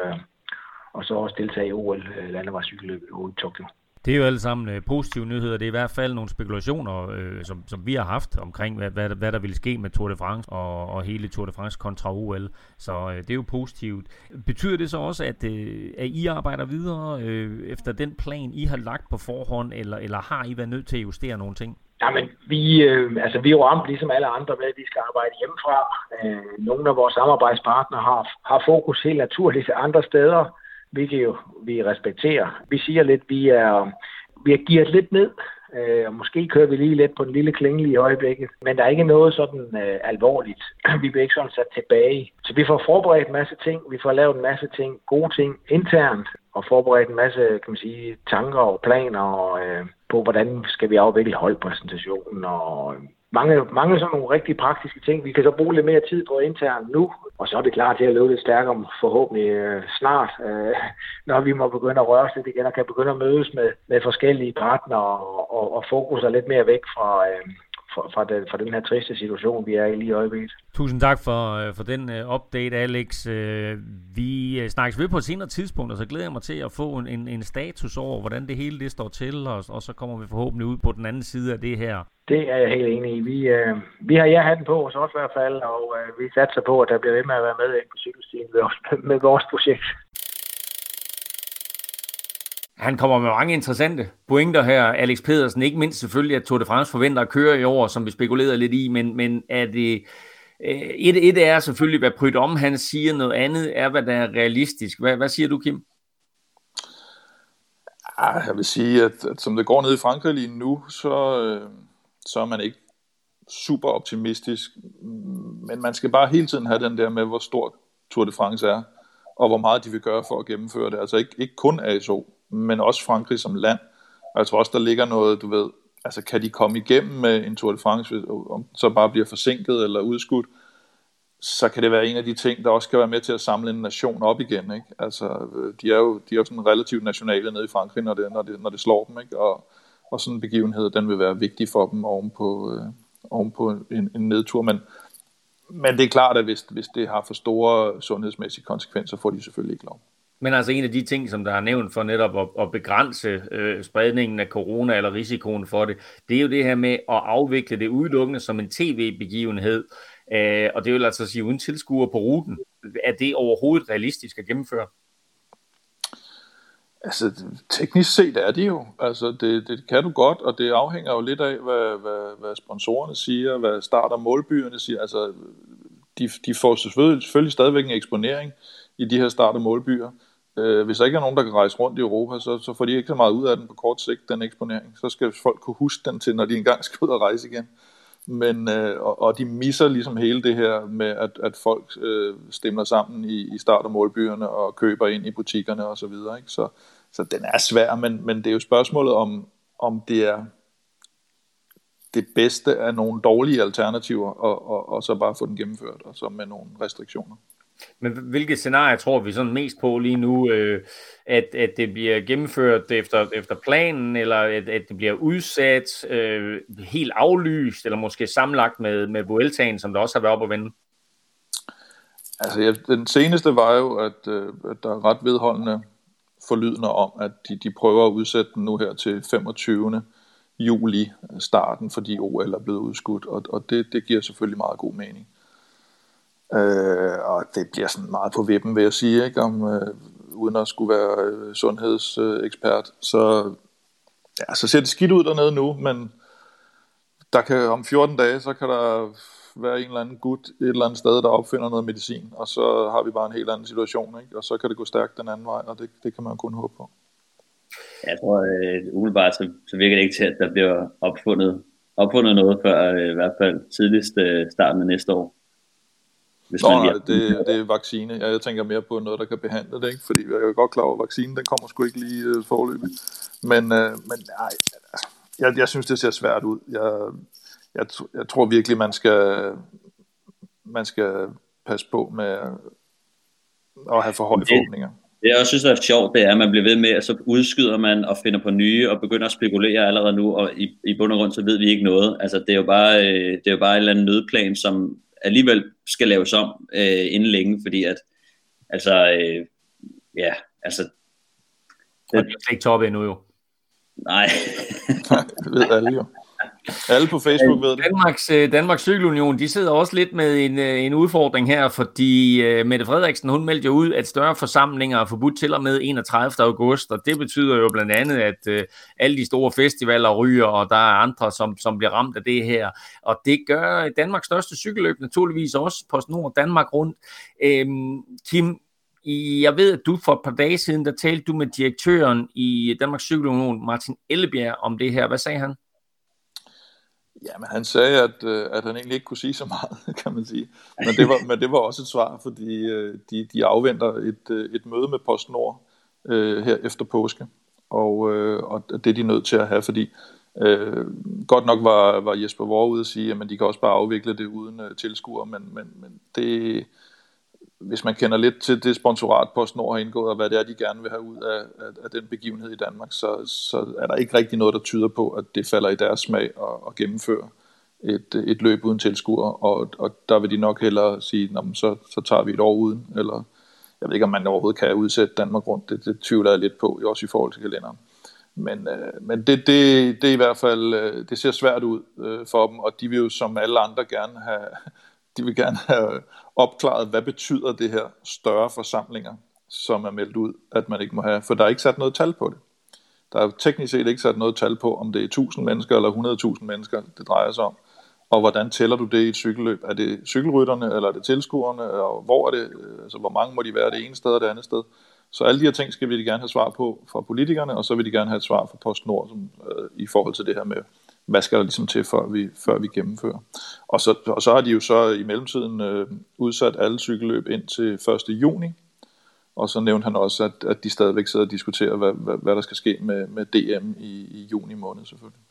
S1: og så også deltage i OL landevejscykelløbet i Tokyo.
S2: Det er jo alle sammen positive nyheder. Det er i hvert fald nogle spekulationer, som vi har haft omkring, hvad der ville ske med Tour de France og hele Tour de France kontra OL. Så det er jo positivt. Betyder det så også, at I arbejder videre efter den plan, I har lagt på forhånd, eller har I været nødt til at justere nogle ting?
S1: Jamen, vi er jo ramt ligesom alle andre med, at vi skal arbejde hjemmefra. Nogle af vores samarbejdspartnere har fokus helt naturligt andre steder, hvilket vi respekterer. Vi siger lidt, vi har gearet lidt ned, og måske kører vi lige lidt på den lille klinge i øjeblikket, men der er ikke noget sådan alvorligt. Vi bliver ikke sådan sat tilbage. Så vi får forberedt en masse ting, vi får lavet en masse ting, gode ting internt, og forberedt en masse, kan man sige, tanker og planer på, hvordan skal vi afvikle holdpræsentationen og mange sådan nogle rigtig praktiske ting. Vi kan så bruge lidt mere tid på internt nu, og så er vi klar til at løbe lidt stærkere forhåbentlig snart, når vi må begynde at røre os lidt igen og kan begynde at mødes med forskellige partnere og fokus er lidt mere væk fra den her triste situation, vi er i lige i øjeblikket.
S2: Tusind tak for den update, Alex. Vi snakkes ved på et senere tidspunkt, og så glæder jeg mig til at få en status over, hvordan det hele det står til, og så kommer vi forhåbentlig ud på den anden side af det her.
S1: Det er jeg helt enig i. Vi har ja-hatten på os også i hvert fald, og vi satser på, at der bliver ved med at være med på cykelstien med vores projekt.
S2: Han kommer med mange interessante pointer her, Alex Pedersen. Ikke mindst selvfølgelig, at Tour de France forventer at køre i år, som vi spekulerede lidt i, men er det... Et er selvfølgelig, hvad Prudhomme han siger, noget andet er, hvad der er realistisk. Hvad siger du, Kim?
S4: Jeg vil sige, at som det går ned i Frankrig lige nu, så er man ikke super optimistisk, men man skal bare hele tiden have den der med, hvor stor Tour de France er, og hvor meget de vil gøre for at gennemføre det. Altså ikke kun ASO, men også Frankrig som land. Og jeg tror også, der ligger noget, du ved, altså kan de komme igennem med en Tour de France, om så bare bliver forsinket eller udskudt, så kan det være en af de ting, der også skal være med til at samle en nation op igen, ikke? Altså, de er jo sådan relativt nationale nede i Frankrig, når det slår dem, ikke? Og sådan en begivenhed, den vil være vigtig for dem ovenpå en nedtur, men det er klart, at hvis det har for store sundhedsmæssige konsekvenser, får de selvfølgelig ikke lov.
S2: Men altså en af de ting, som der er nævnt for netop at begrænse spredningen af corona eller risikoen for det, det er jo det her med at afvikle det udelukkende som en tv-begivenhed, og det vil altså sige uden tilskuere på ruten. Er det overhovedet realistisk at gennemføre?
S4: Altså, teknisk set er de jo. Altså, det kan du godt, og det afhænger jo lidt af, hvad sponsorerne siger, hvad start- og målbyerne siger. Altså, de får selvfølgelig stadigvæk en eksponering i de her start- og målbyer. Hvis der ikke er nogen, der kan rejse rundt i Europa, så får de ikke så meget ud af den på kort sigt, den eksponering. Så skal folk kunne huske den til, når de engang skal ud og rejse igen. Men, og de misser ligesom hele det her med, at folk stemmer sammen i start- og målbyerne og køber ind i butikkerne og så videre. Ikke? Så den er svær, men det er jo spørgsmålet om det er det bedste af nogle dårlige alternativer, og så bare få den gennemført, og så med nogle restriktioner.
S2: Men hvilke scenarier tror vi sådan mest på lige nu, at det bliver gennemført efter planen, eller at det bliver udsat, helt aflyst, eller måske sammenlagt med Vueltaen, som der også har været op at vende?
S4: Altså, den seneste var jo, at der er ret vedholdende forlydende om, at de prøver at udsætte den nu her til 25. juli starten, fordi OL er blevet udskudt, og det giver selvfølgelig meget god mening. Og det bliver sådan meget på vippen, vil jeg sige, ikke? Uden at skulle være sundhedsekspert. Så ser det skidt ud dernede nu, men der kan om 14 dage, så kan der være en eller anden gut et eller andet sted, der opfinder noget medicin, og så har vi bare en helt anden situation, ikke? Og så kan det gå stærkt den anden vej, og det kan man kun håbe på.
S3: Jeg tror, umiddelbart så virker det ikke til, at der bliver opfundet noget før i hvert fald tidligst starten af næste år.
S4: Det er vaccine. Jeg tænker mere på noget, der kan behandle det, ikke? Fordi jeg er godt klar over, at vaccinen den kommer sgu ikke lige foreløbig. Men nej, jeg synes, det ser svært ud. Jeg tror virkelig, man skal passe på med at have for høje forhåbninger.
S3: Det jeg også synes er sjovt, det er, at man bliver ved med, at så udskyder man og finder på nye og begynder at spekulere allerede nu, og i bund og grund så ved vi ikke noget. Altså det er jo bare en eller anden nødplan, som alligevel skal laves om inden længe, fordi at det
S2: er ikke toppe endnu jo.
S3: Nej.
S4: Det ved alle jo. Alle på Facebook ved det.
S2: Danmarks Cykelunion, de sidder også lidt med en udfordring her, fordi Mette Frederiksen, hun meldte jo ud, at større forsamlinger er forbudt til og med 31. august, og det betyder jo blandt andet, at alle de store festivaler ryger, og der er andre, som bliver ramt af det her. Og det gør Danmarks største cykelløb naturligvis også, PostNord Danmark rundt. Kim, jeg ved, at du for et par dage siden, der talte du med direktøren i Danmarks Cykelunion, Martin Ellebjerg, om det her. Hvad sagde han?
S4: Jamen, han sagde, at han egentlig ikke kunne sige så meget, kan man sige. Men det var også et svar, fordi de afventer et møde med PostNord her efter påske. Og det er de nødt til at have, fordi godt nok var Jesper Vore ude at sige, at de kan også bare afvikle det uden tilskuere, men det... Hvis man kender lidt til det sponsorat, PostNord har indgået, og hvad det er, de gerne vil have ud af den begivenhed i Danmark, så er der ikke rigtig noget, der tyder på, at det falder i deres smag at gennemføre et løb uden tilskuere, og der vil de nok hellere sige, så tager vi et år uden, eller jeg ved ikke, om man overhovedet kan udsætte Danmark rundt, det tvivler jeg lidt på, også i forhold til kalenderen. Men det er i hvert fald, det ser svært ud for dem, og de vil jo som alle andre gerne have opklaret, hvad betyder det her større forsamlinger, som er meldt ud, at man ikke må have, for der er ikke sat noget tal på det. Der er jo teknisk set ikke sat noget tal på, om det er 1000 mennesker eller 100.000 mennesker, det drejer sig om. Og hvordan tæller du det i et cykelløb? Er det cykelrytterne, eller er det tilskuerne, og hvor er det, altså hvor mange må de være det ene sted og det andet sted? Så alle de her ting skal vi gerne have svar på fra politikerne, og så vil de gerne have et svar fra PostNord i forhold til det her med, hvad skal der ligesom til, før vi gennemfører. Og så har de jo så i mellemtiden udsat alle cykelløb ind til 1. juni, og så nævnte han også, at de stadigvæk sidder og diskuterer, hvad der skal ske med DM i juni måned selvfølgelig.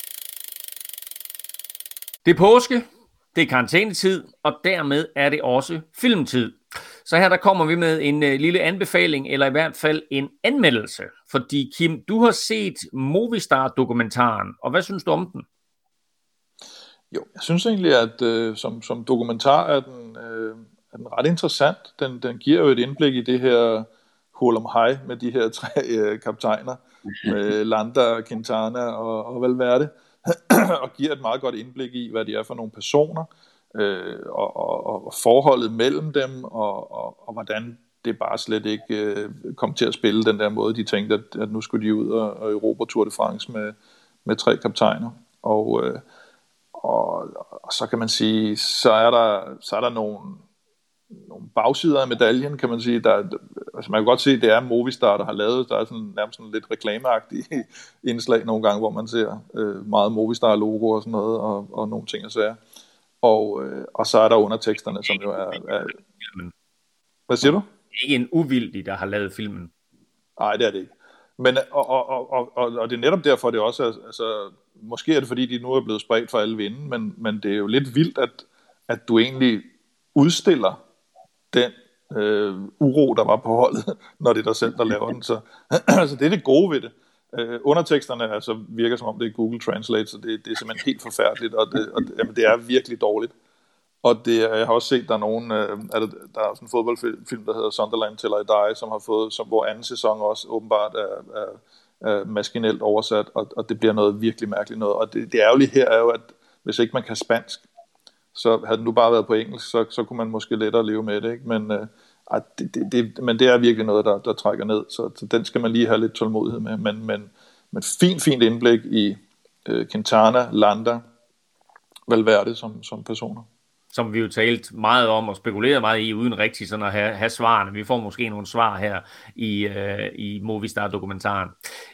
S2: Det er påske, det er karantænetid, og dermed er det også filmtid. Så her der kommer vi med en lille anbefaling, eller i hvert fald en anmeldelse. Fordi Kim, du har set Movistar-dokumentaren, og hvad synes du om den?
S4: Jo, jeg synes egentlig, at som dokumentar er den ret interessant. Den giver jo et indblik i det her hul om hej med de her 3 kaptajner, med Landa, Quintana og Valverde, og giver et meget godt indblik i, hvad de er for nogle personer, og forholdet mellem dem, og hvordan det bare slet ikke kom til at spille den der måde. De tænkte, at nu skulle de ud og Europa Tour de France med 3 kaptajner. Og så kan man sige, så er der nogle bagsider af medaljen, kan man sige. Altså man kan godt se, at det er Movistar, der har lavet. Der er nærmest sådan lidt reklameagtige indslag nogle gange, hvor man ser meget Movistar-logo og sådan noget, og nogle ting og sager. Og så er der underteksterne, som jo er... Hvad siger du?
S2: Ikke en uvildig, der har lavet filmen.
S4: Nej, det er det ikke. Men, og det er netop derfor, det også er... Altså, måske er det, fordi de nu er blevet spredt for alle vinde, men det er jo lidt vildt, at du egentlig udstiller den uro, der var på holdet, når det er dig selv, der laver den. Så det er det gode ved det. Underteksterne altså, virker som om det er Google Translate, så det er simpelthen helt forfærdeligt, og det er virkelig dårligt. Og jeg har også set, der er nogen, der er sådan en fodboldfilm, der hedder Sunderland Till I Die, som har fået, hvor anden sæson også åbenbart er maskinelt oversat, og det bliver noget virkelig mærkeligt noget. Og det ærgerlige her er jo, at hvis ikke man kan spansk, så havde den nu bare været på engelsk, så kunne man måske lettere leve med det, ikke? Men det er virkelig noget, der trækker ned, så den skal man lige have lidt tålmodighed med. Men fint indblik i Quintana, Landa, Valverde som personer.
S2: Som vi jo talt meget om og spekuleret meget i, uden rigtig sådan at have svarene. Vi får måske nogle svar her i Movistar-dokumentaren.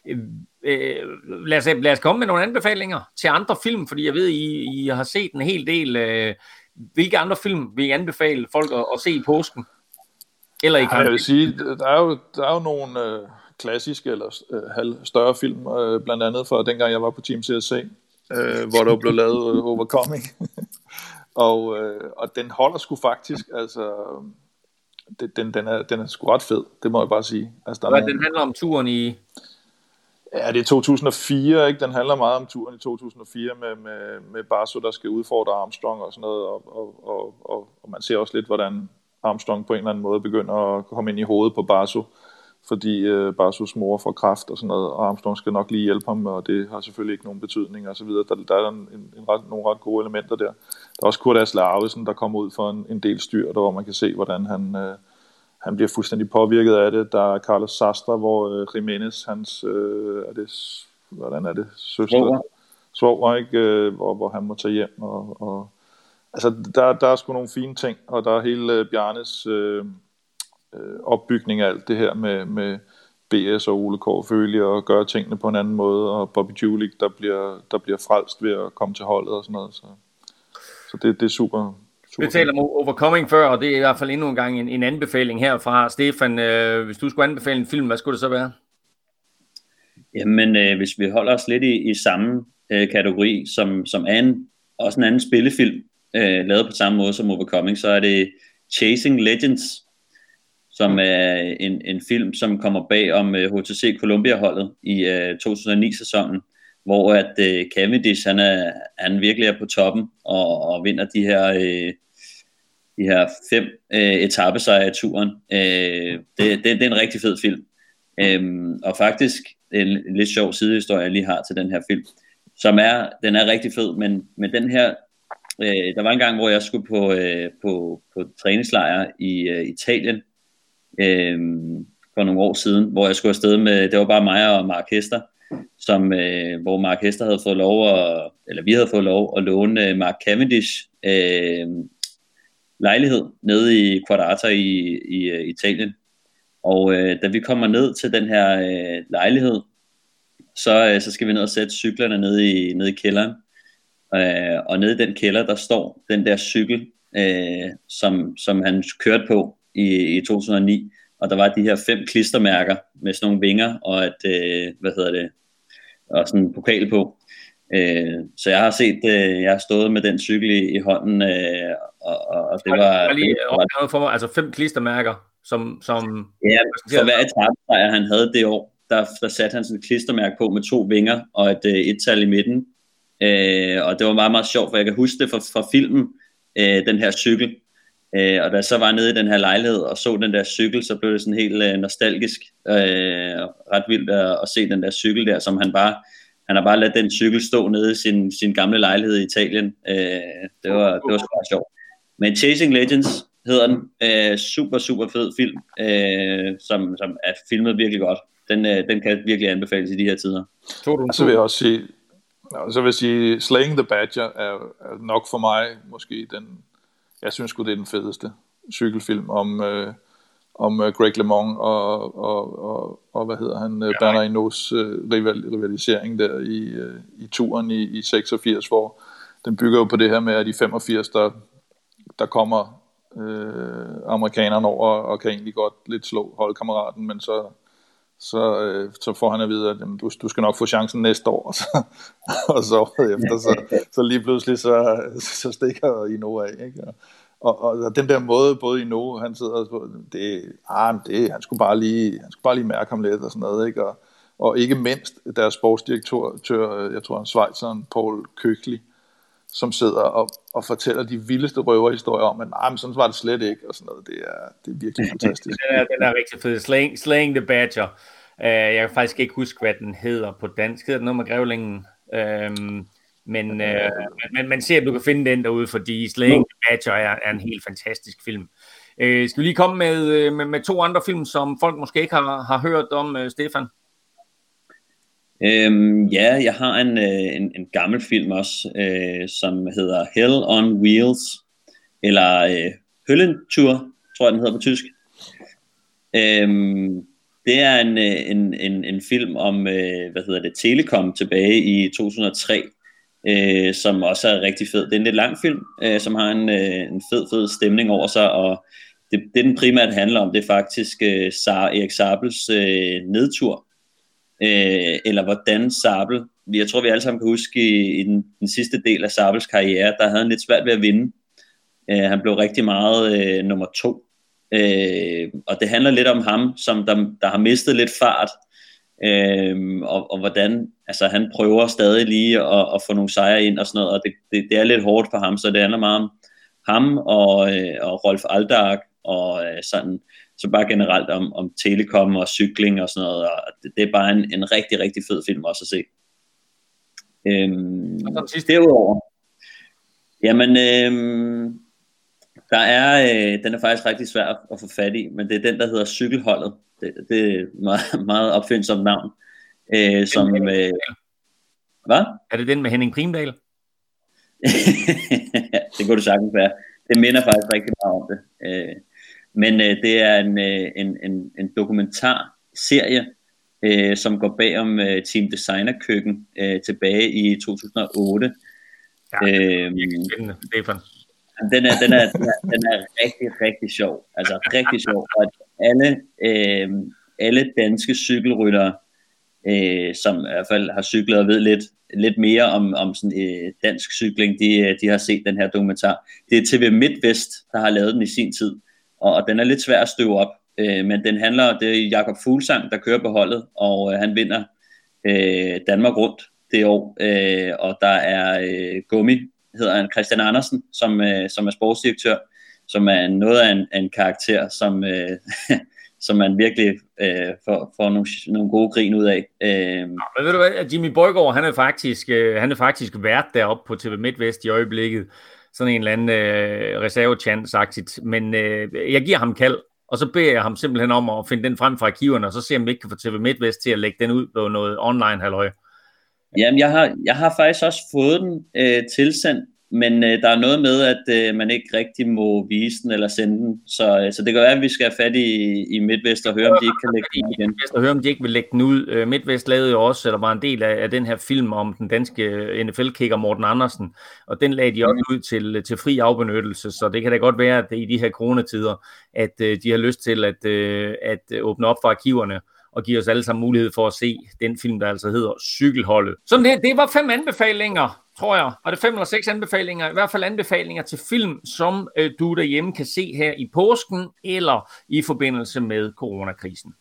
S2: Lad os komme med nogle anbefalinger til andre film, fordi jeg ved, I har set en hel del. Hvilke andre film vil I anbefale folk at se i påsken? Eller i
S4: jeg vil sige, der er jo nogle klassiske eller større film, blandt andet fra dengang jeg var på Team CSC, hvor der blev lavet Overcoming. Og den holder sgu faktisk, altså den er sgu ret fed, det må jeg bare sige. Altså,
S2: den handler om turen i...
S4: Ja, det er 2004, ikke? Den handler meget om turen i 2004 med Barso, der skal udfordre Armstrong og sådan noget, og man ser også lidt, hvordan Armstrong på en eller anden måde begynder at komme ind i hovedet på Barso, fordi Barsos mor får kræft og sådan noget, og Armstrong skal nok lige hjælpe ham, og det har selvfølgelig ikke nogen betydning og så videre. Der er nogle ret gode elementer der. Der er også Kurt Asle Arvesen, der kommer ud for en del styr, hvor man kan se, hvordan han bliver fuldstændig påvirket af det. Der er Carlos Sastre, hvor Jimenez, hans søster, svoger, ikke? Hvor han må tage hjem. Og altså, der er sgu nogle fine ting, og der er hele Bjarnes opbygning af alt det her med BS og Ole Kåre Følge og gøre tingene på en anden måde, og Bobby Julich, der bliver frelst ved at komme til holdet og sådan noget. Så det er super.
S2: Vi taler om Overcoming før, og det er i hvert fald endnu en gang en anbefaling herfra. Stefan, hvis du skulle anbefale en film, hvad skulle det så være?
S3: Jamen, hvis vi holder os lidt i samme kategori, som er også en anden spillefilm, lavet på samme måde som Overcoming, så er det Chasing Legends, som er en film, som kommer bag om HTC Columbia-holdet i 2009-sæsonen, hvor at Cavendish, han virkelig er på toppen og vinder de her 5 etapesejre i turen. Det er en rigtig fed film. Og faktisk en lidt sjov sidehistorie, jeg lige har til den her film, den er rigtig fed, men den her, der var en gang, hvor jeg skulle på træningslejr i Italien, for nogle år siden, hvor jeg skulle afsted med, det var bare mig og Mark Hester, hvor Mark Hester havde fået lov vi havde fået lov at låne Mark Cavendish lejlighed nede i Quadrata i Italien. Og da vi kommer ned til den her lejlighed, så skal vi ned og sætte cyklerne nede i kælderen. Og nede i den kælder, der står den der cykel, som han kørte på i 2009. Og der var de her 5 klistermærker med sådan nogle vinger og og sådan en pokal på. Så jeg har stået med den cykel i hånden, og det var...
S2: for mig, altså 5 klistermærker, som...
S3: Ja, for hver etapesejr han havde det år, der satte han sådan et klistermærke på med 2 vinger og et tal i midten. Og det var meget, meget sjovt, for jeg kan huske det fra filmen, den her cykel. Og da jeg så var nede i den her lejlighed og så den der cykel, så blev det sådan helt nostalgisk, ret vildt at se den der cykel der, som han har bare ladet den cykel stå nede i sin gamle lejlighed i Italien. Det var sgu sjovt. Men Chasing Legends, hedder den. Super, super fed film, som er filmet virkelig godt. Den kan virkelig anbefales i de her tider.
S4: Så vil jeg også sige, Slaying the Badger er nok for mig måske jeg synes sgu det er den fedeste cykelfilm om Greg LeMond og hvad hedder han, Bernard Hinaults rivalisering der i turen i 86, hvor den bygger jo på det her med, at i 85 der kommer amerikanerne over og kan egentlig godt lidt slå holdkammeraten, men så får han at vide, at jamen, du skal nok få chancen næste år, og så året efter, så lige pludselig så stikker Hinault af, ikke? Og den der måde, både Hinault, han sidder på, han skulle bare lige mærke ham lidt og sådan noget, ikke? Og ikke mindst deres sportsdirektør, jeg tror han Schweizeren, Paul Köchli, som sidder og fortæller de vildeste røverhistorier om, men sådan var det slet ikke, og sådan noget. Det er virkelig fantastisk.
S2: Den er rigtig fed. Slaying the Badger. Jeg kan faktisk ikke huske, hvad den hedder på dansk. Hedder den noget med Grævlingen? Men man ser, at du kan finde den derude, fordi Slaying the Badger er en helt fantastisk film. Skal vi lige komme med 2 andre film, som folk måske ikke har hørt om, Stefan?
S3: Ja, jeg har en gammel film også, som hedder Hell on Wheels, eller Höllentour, tror jeg den hedder på tysk. Det er en film om, Telekom tilbage i 2003, som også er rigtig fed. Det er en lidt lang film, som har en fed stemning over sig, og det den primært handler om, det er faktisk Erik Zabels nedtur, eller hvordan Zabel, jeg tror vi alle sammen kan huske i den sidste del af Zabels karriere, der havde han lidt svært ved at vinde. Han blev rigtig meget nummer 2, og det handler lidt om ham, som der har mistet lidt fart, og hvordan han prøver stadig lige at få nogle sejre ind og sådan noget, og det er lidt hårdt for ham, så det handler meget om ham og Rolf Aldag og sådan, så bare generelt om Telekom og cykling og sådan noget, og det er bare en rigtig, rigtig fed film også at se. Derudover, jamen den er faktisk rigtig svær at få fat i, men det er den, der hedder Cykelholdet. Det er meget, meget opfindsomt navn. Hvad?
S2: Er det den med Henning Primdal?
S3: Det kunne du sagtens være. Det minder faktisk rigtig meget om det. Men det er en dokumentarserie, som går bag om Team Designer Køkken tilbage i 2008.
S2: Stefan.
S3: Den er rigtig, rigtig sjov. Altså rigtig sjov. Og alle danske cykelryttere, som i hvert fald har cyklet og ved lidt mere om sådan dansk cykling, de har set den her dokumentar. Det er TV MidtVest, der har lavet den i sin tid, og den er lidt svær at støve op, men det er Jakob Fuglsang, der kører på holdet, og han vinder Danmark rundt det år, og der er Gummi, hedder han, Christian Andersen, som er sportsdirektør, som er noget af en karakter, som man virkelig får nogle gode grin ud af.
S2: Men ved du hvad, Jimmy Bøjgaard, han er faktisk vært deroppe på TV MidtVest i øjeblikket, sådan en eller anden reservechance-agtigt, men jeg giver ham kald, og så beder jeg ham simpelthen om at finde den frem fra arkiverne, og så ser om vi ikke kan få TV MidtVest til at lægge den ud på noget online halløj.
S3: Jamen, jeg har faktisk også fået den tilsendt, men der er noget med, at man ikke rigtig må vise den eller sende den, så det kan være, at vi skal have fat i MidtVest og høre, om de ikke kan lægge den ud igen.
S2: Og høre, om de ikke vil lægge den ud. MidtVest lavede jo også, eller var en del af den her film om den danske NFL-kicker Morten Andersen, og den lagde de også ud til fri afbenyttelse, så det kan da godt være, at det i de her coronatider, at de har lyst til at åbne op for arkiverne, og give os alle sammen mulighed for at se den film, der altså hedder Cykelholdet. Så det var 5 anbefalinger, tror jeg. Og det 5 eller 6 anbefalinger, i hvert fald anbefalinger til film, som du derhjemme kan se her i påsken, eller i forbindelse med coronakrisen.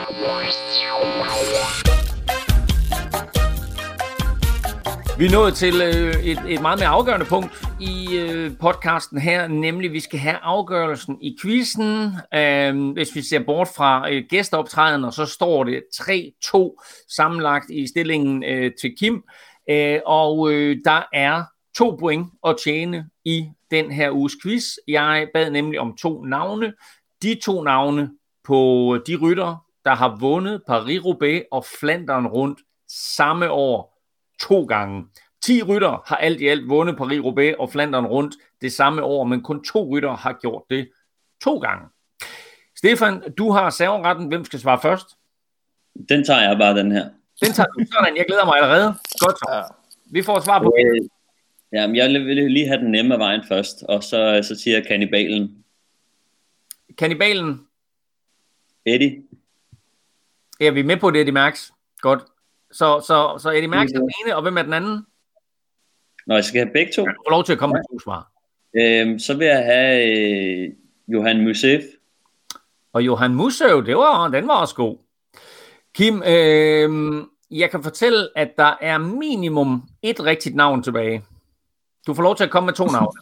S2: Vi er nået til et meget mere afgørende punkt i podcasten her, nemlig vi skal have afgørelsen i quizzen. Hvis vi ser bort fra gæsteoptræden, og så står det 3-2 sammenlagt i stillingen til Kim. Og der er 2 point at tjene i den her uges quiz. Jeg bad nemlig om 2 navne. De 2 navne på de ryttere, der har vundet Paris-Roubaix og Flandern rundt samme år 2 gange. 10 ryttere har alt i alt vundet Paris-Roubaix og Flandern rundt det samme år, men kun 2 ryttere har gjort det 2 gange. Stefan, du har serveretten. Hvem skal svare først?
S3: Den tager jeg bare, den her.
S2: Den tager du. Sådan, jeg glæder mig allerede. Godt så. Ja. Vi får et svar på det.
S3: Jamen, jeg vil lige have den nemme af vejen først, og så siger jeg kannibalen.
S2: Kannibalen?
S3: Eddie.
S2: Ja, vi er med på det, Eddie Merckx. Godt. Så Eddie Merckx er den ene, og hvem er den anden?
S3: Nå, jeg skal have begge to.
S2: Du får lov til at komme med 2 svar.
S3: Så vil jeg have Johan Musev.
S2: Og Johan Musev, den var også god. Kim, jeg kan fortælle, at der er minimum 1 rigtigt navn tilbage. Du får lov til at komme med 2 navne.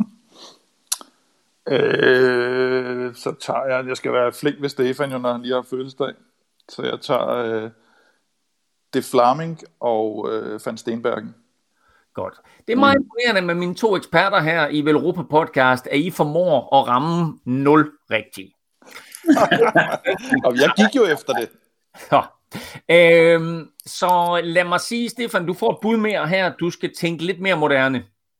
S4: Så tager jeg skal være flink ved Stefan, jo, når han lige har fødselsdag. Så jeg tager De Flaming og Van Steenbergen.
S2: Godt. Det er meget imponerende med mine 2 eksperter her i Velropa Podcast, at I formår at ramme 0 rigtigt.
S4: Og jeg gik jo efter det.
S2: Så lad mig sige, Stefan, du får et bud mere her. Du skal tænke lidt mere moderne.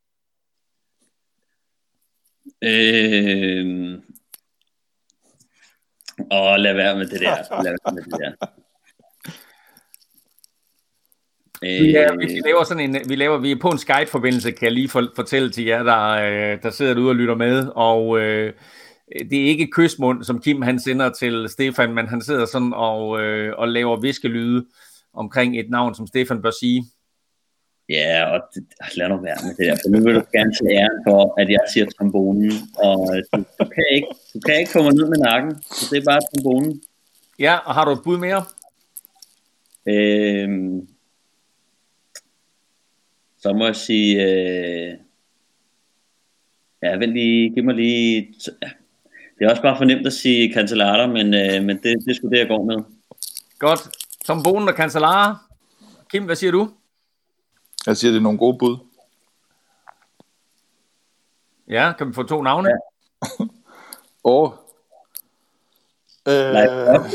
S3: Lad være med det der.
S2: Vi er på en Skype-forbindelse, kan jeg lige fortælle til jer, der sidder derude og lytter med, og det er ikke kysmund, som Kim han sender til Stefan, men han sidder sådan og laver viskelyde omkring et navn, som Stefan bør sige.
S3: Ja, og lad nu være med det der, for nu vil du gerne til æren for, at jeg siger trombonen, og du kan ikke få mig ned med nakken, så det er bare trombonen.
S2: Ja, og har du et bud mere?
S3: Så må jeg sige, vent lige, giv mig lige, det er også bare for nemt at sige Cancellara, men det er sgu det, jeg går med.
S2: Godt, trombonen og Cancellara. Kim, hvad siger du?
S4: Jeg siger, det er nogle gode bud.
S2: Ja, kan vi få 2 navne?
S3: Ja.
S2: Jeg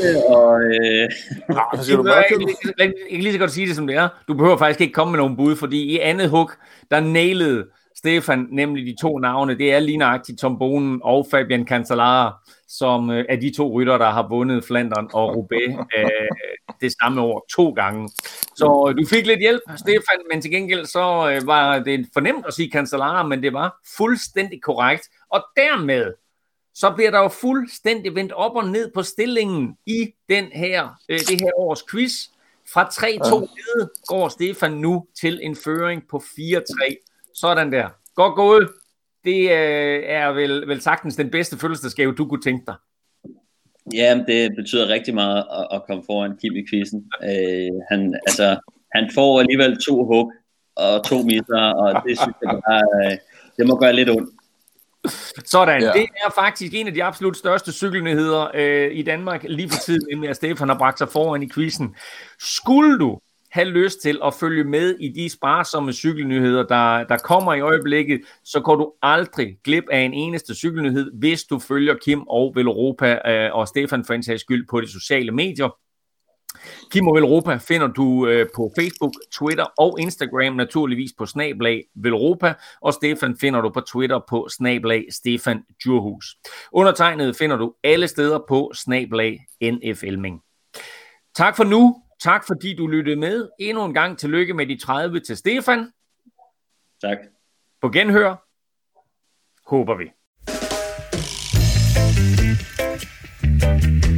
S2: kan lige så godt sige det, som det er. Du behøver faktisk ikke komme med nogen bud, fordi i andet hug, der nailede Stefan nemlig de 2 navne. Det er lige nøjagtigt Tom Bonen og Fabian Cancellara, som er de 2 rytter, der har vundet Flandern og Roubaix det samme år 2 gange. Så du fik lidt hjælp, Stefan, men til gengæld så var det fornemt at sige Cancellara, men det var fuldstændig korrekt. Og dermed så bliver der jo fuldstændig vendt op og ned på stillingen i det her års quiz. Fra 3-2 nede går Stefan nu til en føring på 4-3. Sådan der. Godt gået. Det er vel sagtens den bedste fødselsdagsgave, du kunne tænke dig.
S3: Ja, det betyder rigtig meget at komme foran Kim i quizzen. Han får alligevel 2 hug og 2 misser, og det synes jeg bare, det må gøre lidt ondt.
S2: Sådan, Det er faktisk en af de absolut største cykelnyheder i Danmark lige for tiden, nemlig at Stefan har bragt sig foran i quizzen. Skulle du have lyst til at følge med i de sparsomme cykelnyheder, der kommer i øjeblikket, så går du aldrig glip af en eneste cykelnyhed, hvis du følger Kim og Velropa og Stefan for en sags skyld på de sociale medier. Kim og Velropa finder du på Facebook, Twitter og Instagram, naturligvis på @Velropa, og Stefan finder du på Twitter på @Stefan Djurhus. Undertegnet finder du alle steder på @NFElming. Tak for nu. Tak fordi du lyttede med. Endnu en gang tillykke med de 30 til Stefan.
S3: Tak.
S2: På genhør. Håber vi.